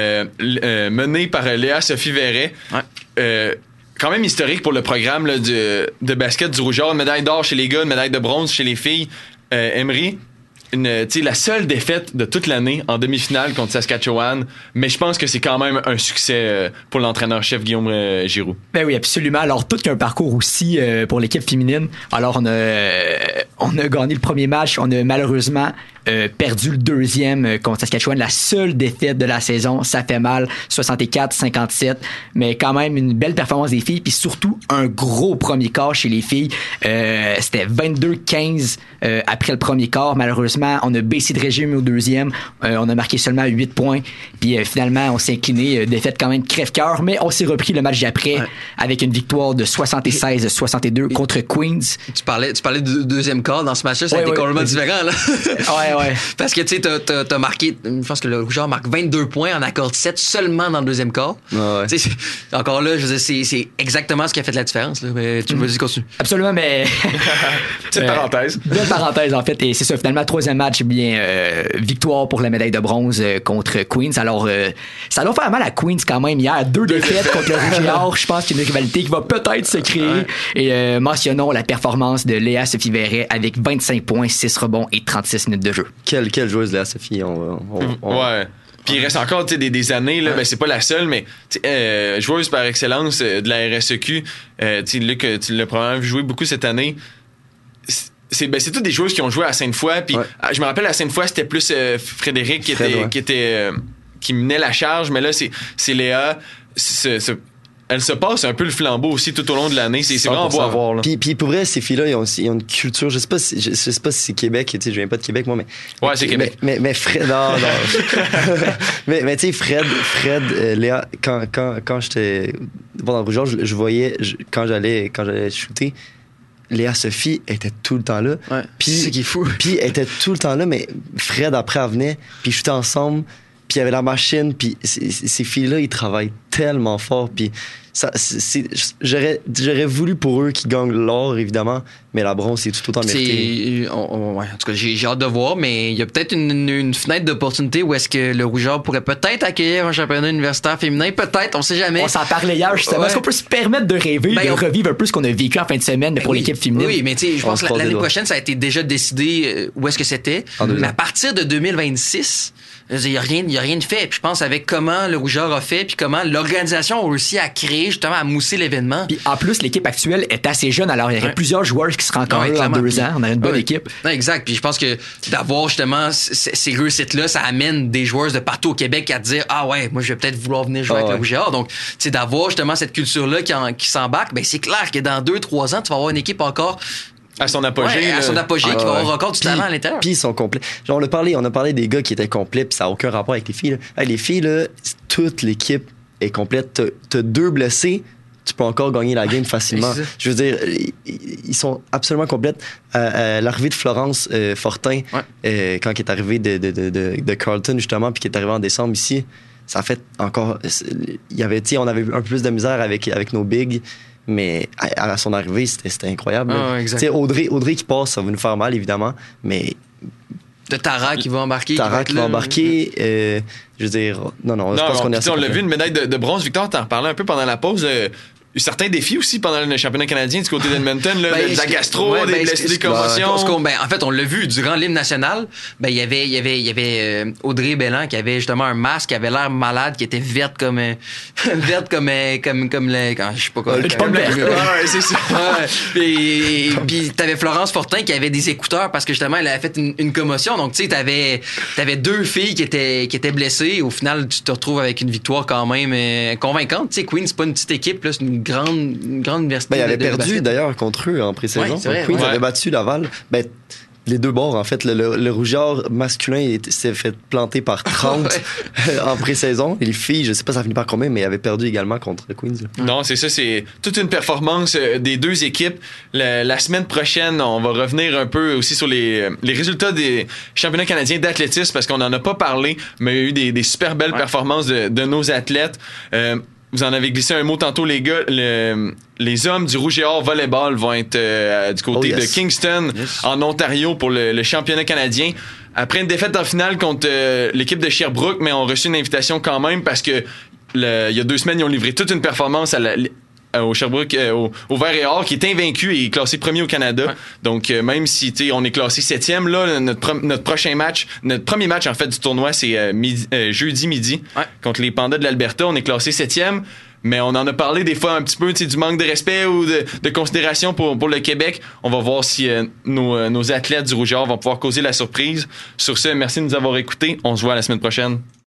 menée par Léa-Sophie Verret. Quand même historique pour le programme là, de basket du Rouge-Or. Une médaille d'or chez les gars, une médaille de bronze chez les filles. Emery, la seule défaite de toute l'année en demi-finale contre Saskatchewan, mais je pense que c'est quand même un succès pour l'entraîneur-chef Guillaume Giroux. Ben oui, absolument. Alors, tout qu'un parcours aussi pour l'équipe féminine. Alors, on a gagné le premier match. On a malheureusement perdu le deuxième contre Saskatchewan. La seule défaite de la saison. Ça fait mal. 64-57. Mais quand même, une belle performance des filles. Puis surtout, un gros premier quart chez les filles. C'était 22-15 après le premier quart. Malheureusement, on a baissé de régime au deuxième. On a marqué seulement 8 points. Puis finalement, on s'est incliné. Défaite quand même crève-cœur. Mais on s'est repris le match d'après avec une victoire de 76-62 contre Queens. Tu parlais du deuxième quart dans ce match-là. Ça a été complètement différent, là. Ouais. Parce que tu sais, t'as marqué, je pense que le Rouge-Or marque 22 points en accord 7 seulement dans le deuxième quart. Encore là, je veux dire, c'est exactement ce qui a fait la différence. Là. Mais tu me dis, continue. Absolument, mais. Petite parenthèse. Belle parenthèse, en fait. Et c'est ça, finalement, troisième match, bien, victoire pour la médaille de bronze contre Queens. Alors, ça doit faire mal à Queens quand même hier. 2 défaites contre le Rouge-Or. Je pense qu'il y a une rivalité qui va peut-être se créer. Et mentionnons la performance de Léa-Sophie Verret avec 25 points, 6 rebonds et 36 minutes de jeu. Quelle joueuse Léa-Sophie. Ouais. Puis il reste encore des années, là, ben, c'est pas la seule, mais joueuse par excellence de la RSEQ. Luc, tu l'as probablement vu jouer beaucoup cette année. C'est toutes des joueuses qui ont joué à Sainte-Foy. Puis je me rappelle, à Sainte-Foy, c'était plus Frédéric qui menait la charge, mais là, c'est Léa. Elle se passe un peu le flambeau aussi tout au long de l'année. C'est vraiment beau à voir. Là. Puis pour vrai, ces filles-là, ils ont une culture. Je sais pas si c'est Québec. Tu sais, je viens pas de Québec, moi, mais. Ouais, c'est Québec. Mais Fred. Non. mais tu sais, Fred, Léa, quand j'étais dans le Rouge-Or, je voyais, quand j'allais shooter, Léa-Sophie était tout le temps là. Ouais, puis, c'est ce qui est fou. Puis elle était tout le temps là, mais Fred, après, elle venait, puis shootait ensemble. Puis il y avait la machine, puis ces filles-là, ils travaillent tellement fort, puis ça, j'aurais voulu pour eux qu'ils gagnent l'or, évidemment, mais la bronze, c'est tout autant mérité. En tout cas, j'ai hâte de voir, mais il y a peut-être une fenêtre d'opportunité où est-ce que le Rouge-Or pourrait peut-être accueillir un championnat universitaire féminin, peut-être, on sait jamais. On s'en parlait hier, justement. Est-ce qu'on peut se permettre de rêver, de revivre un peu ce qu'on a vécu en fin de semaine pour l'équipe féminine? Oui, mais tu sais, je pense que l'année prochaine, ça a été déjà décidé où est-ce que c'était. Mais à partir de 2026... Il y a rien de fait. Puis je pense avec comment le Rouge-Or a fait, puis comment l'organisation a réussi à créer, justement, à mousser l'événement. Puis en plus, l'équipe actuelle est assez jeune, alors il y aurait plusieurs joueurs qui seraient encore là en 2 ans. On a une bonne équipe. Ouais, exact. Puis je pense que d'avoir justement ces réussites-là, ça amène des joueurs de partout au Québec à dire ah ouais, moi je vais peut-être vouloir venir jouer avec le Rouge et Or. Donc, tu sais, d'avoir justement cette culture-là qui s'embarque, ben c'est clair que dans 2-3 ans, tu vas avoir une équipe encore à son apogée. Ouais, à son apogée, qui va avoir encore du talent à l'intérieur. Puis ils sont complets. Genre, on a parlé des gars qui étaient complets, puis ça n'a aucun rapport avec les filles. Là. Hey, les filles, là, toute l'équipe est complète. T'as 2 blessés, tu peux encore gagner la game facilement. Je veux dire, ils sont absolument complètes. L'arrivée de Florence Fortin, quand elle est arrivée de Carleton, justement, puis qui est arrivée en décembre ici, ça a fait encore... on avait un peu plus de misère avec nos bigs. Mais à son arrivée, c'était incroyable. Audrey qui passe, ça va nous faire mal, évidemment. Mais. De Tara qui va embarquer. Je veux dire, non, je pense qu'on est assez. On l'a vu, une médaille de bronze. Victor, t'en reparlais un peu pendant la pause. Certains défis aussi pendant le championnat canadien du côté d'Edmonton, de la gastro, des blessures, des commotions. En fait, on l'a vu durant l'hymne national. Ben, il y avait Audrey Belland qui avait justement un masque, qui avait l'air malade, qui était verte comme je sais pas quoi. C'est ça. Puis t'avais Florence Fortin qui avait des écouteurs parce que justement elle avait fait une commotion. Donc tu sais, t'avais 2 filles qui étaient blessées. Au final, tu te retrouves avec une victoire quand même convaincante. Tu sais, Queen, c'est pas une petite équipe, là, c'est une grande université. Il avait perdu d'ailleurs contre eux en pré-saison. Queens avait battu Laval. Les 2 bords, en fait. Le Rougeard masculin s'est fait planter par 30 en pré-saison. Et les filles, je sais pas ça finit par combien, mais avaient perdu également contre Queens. Non, c'est ça. C'est toute une performance des 2 équipes. La semaine prochaine, on va revenir un peu aussi sur les résultats des championnats canadiens d'athlétisme parce qu'on en a pas parlé, mais il y a eu des super belles performances de nos athlètes. Vous en avez glissé un mot tantôt, les gars. Les hommes du Rouge et Or volleyball vont être du côté de Kingston, en Ontario, pour le championnat canadien. Après une défaite en finale contre l'équipe de Sherbrooke, mais ont reçu une invitation quand même parce que il y a 2 semaines, ils ont livré toute une performance au Sherbrooke, au Vert et Or, qui est invaincu et classé premier au Canada. Ouais. Donc, même si on est classé 7e, là, notre premier match en fait du tournoi, c'est jeudi midi contre les Pandas de l'Alberta. On est classé 7e. Mais on en a parlé des fois un petit peu du manque de respect ou de considération pour le Québec. On va voir si nos athlètes du Rouge et Or vont pouvoir causer la surprise. Sur ce, merci de nous avoir écoutés. On se voit la semaine prochaine.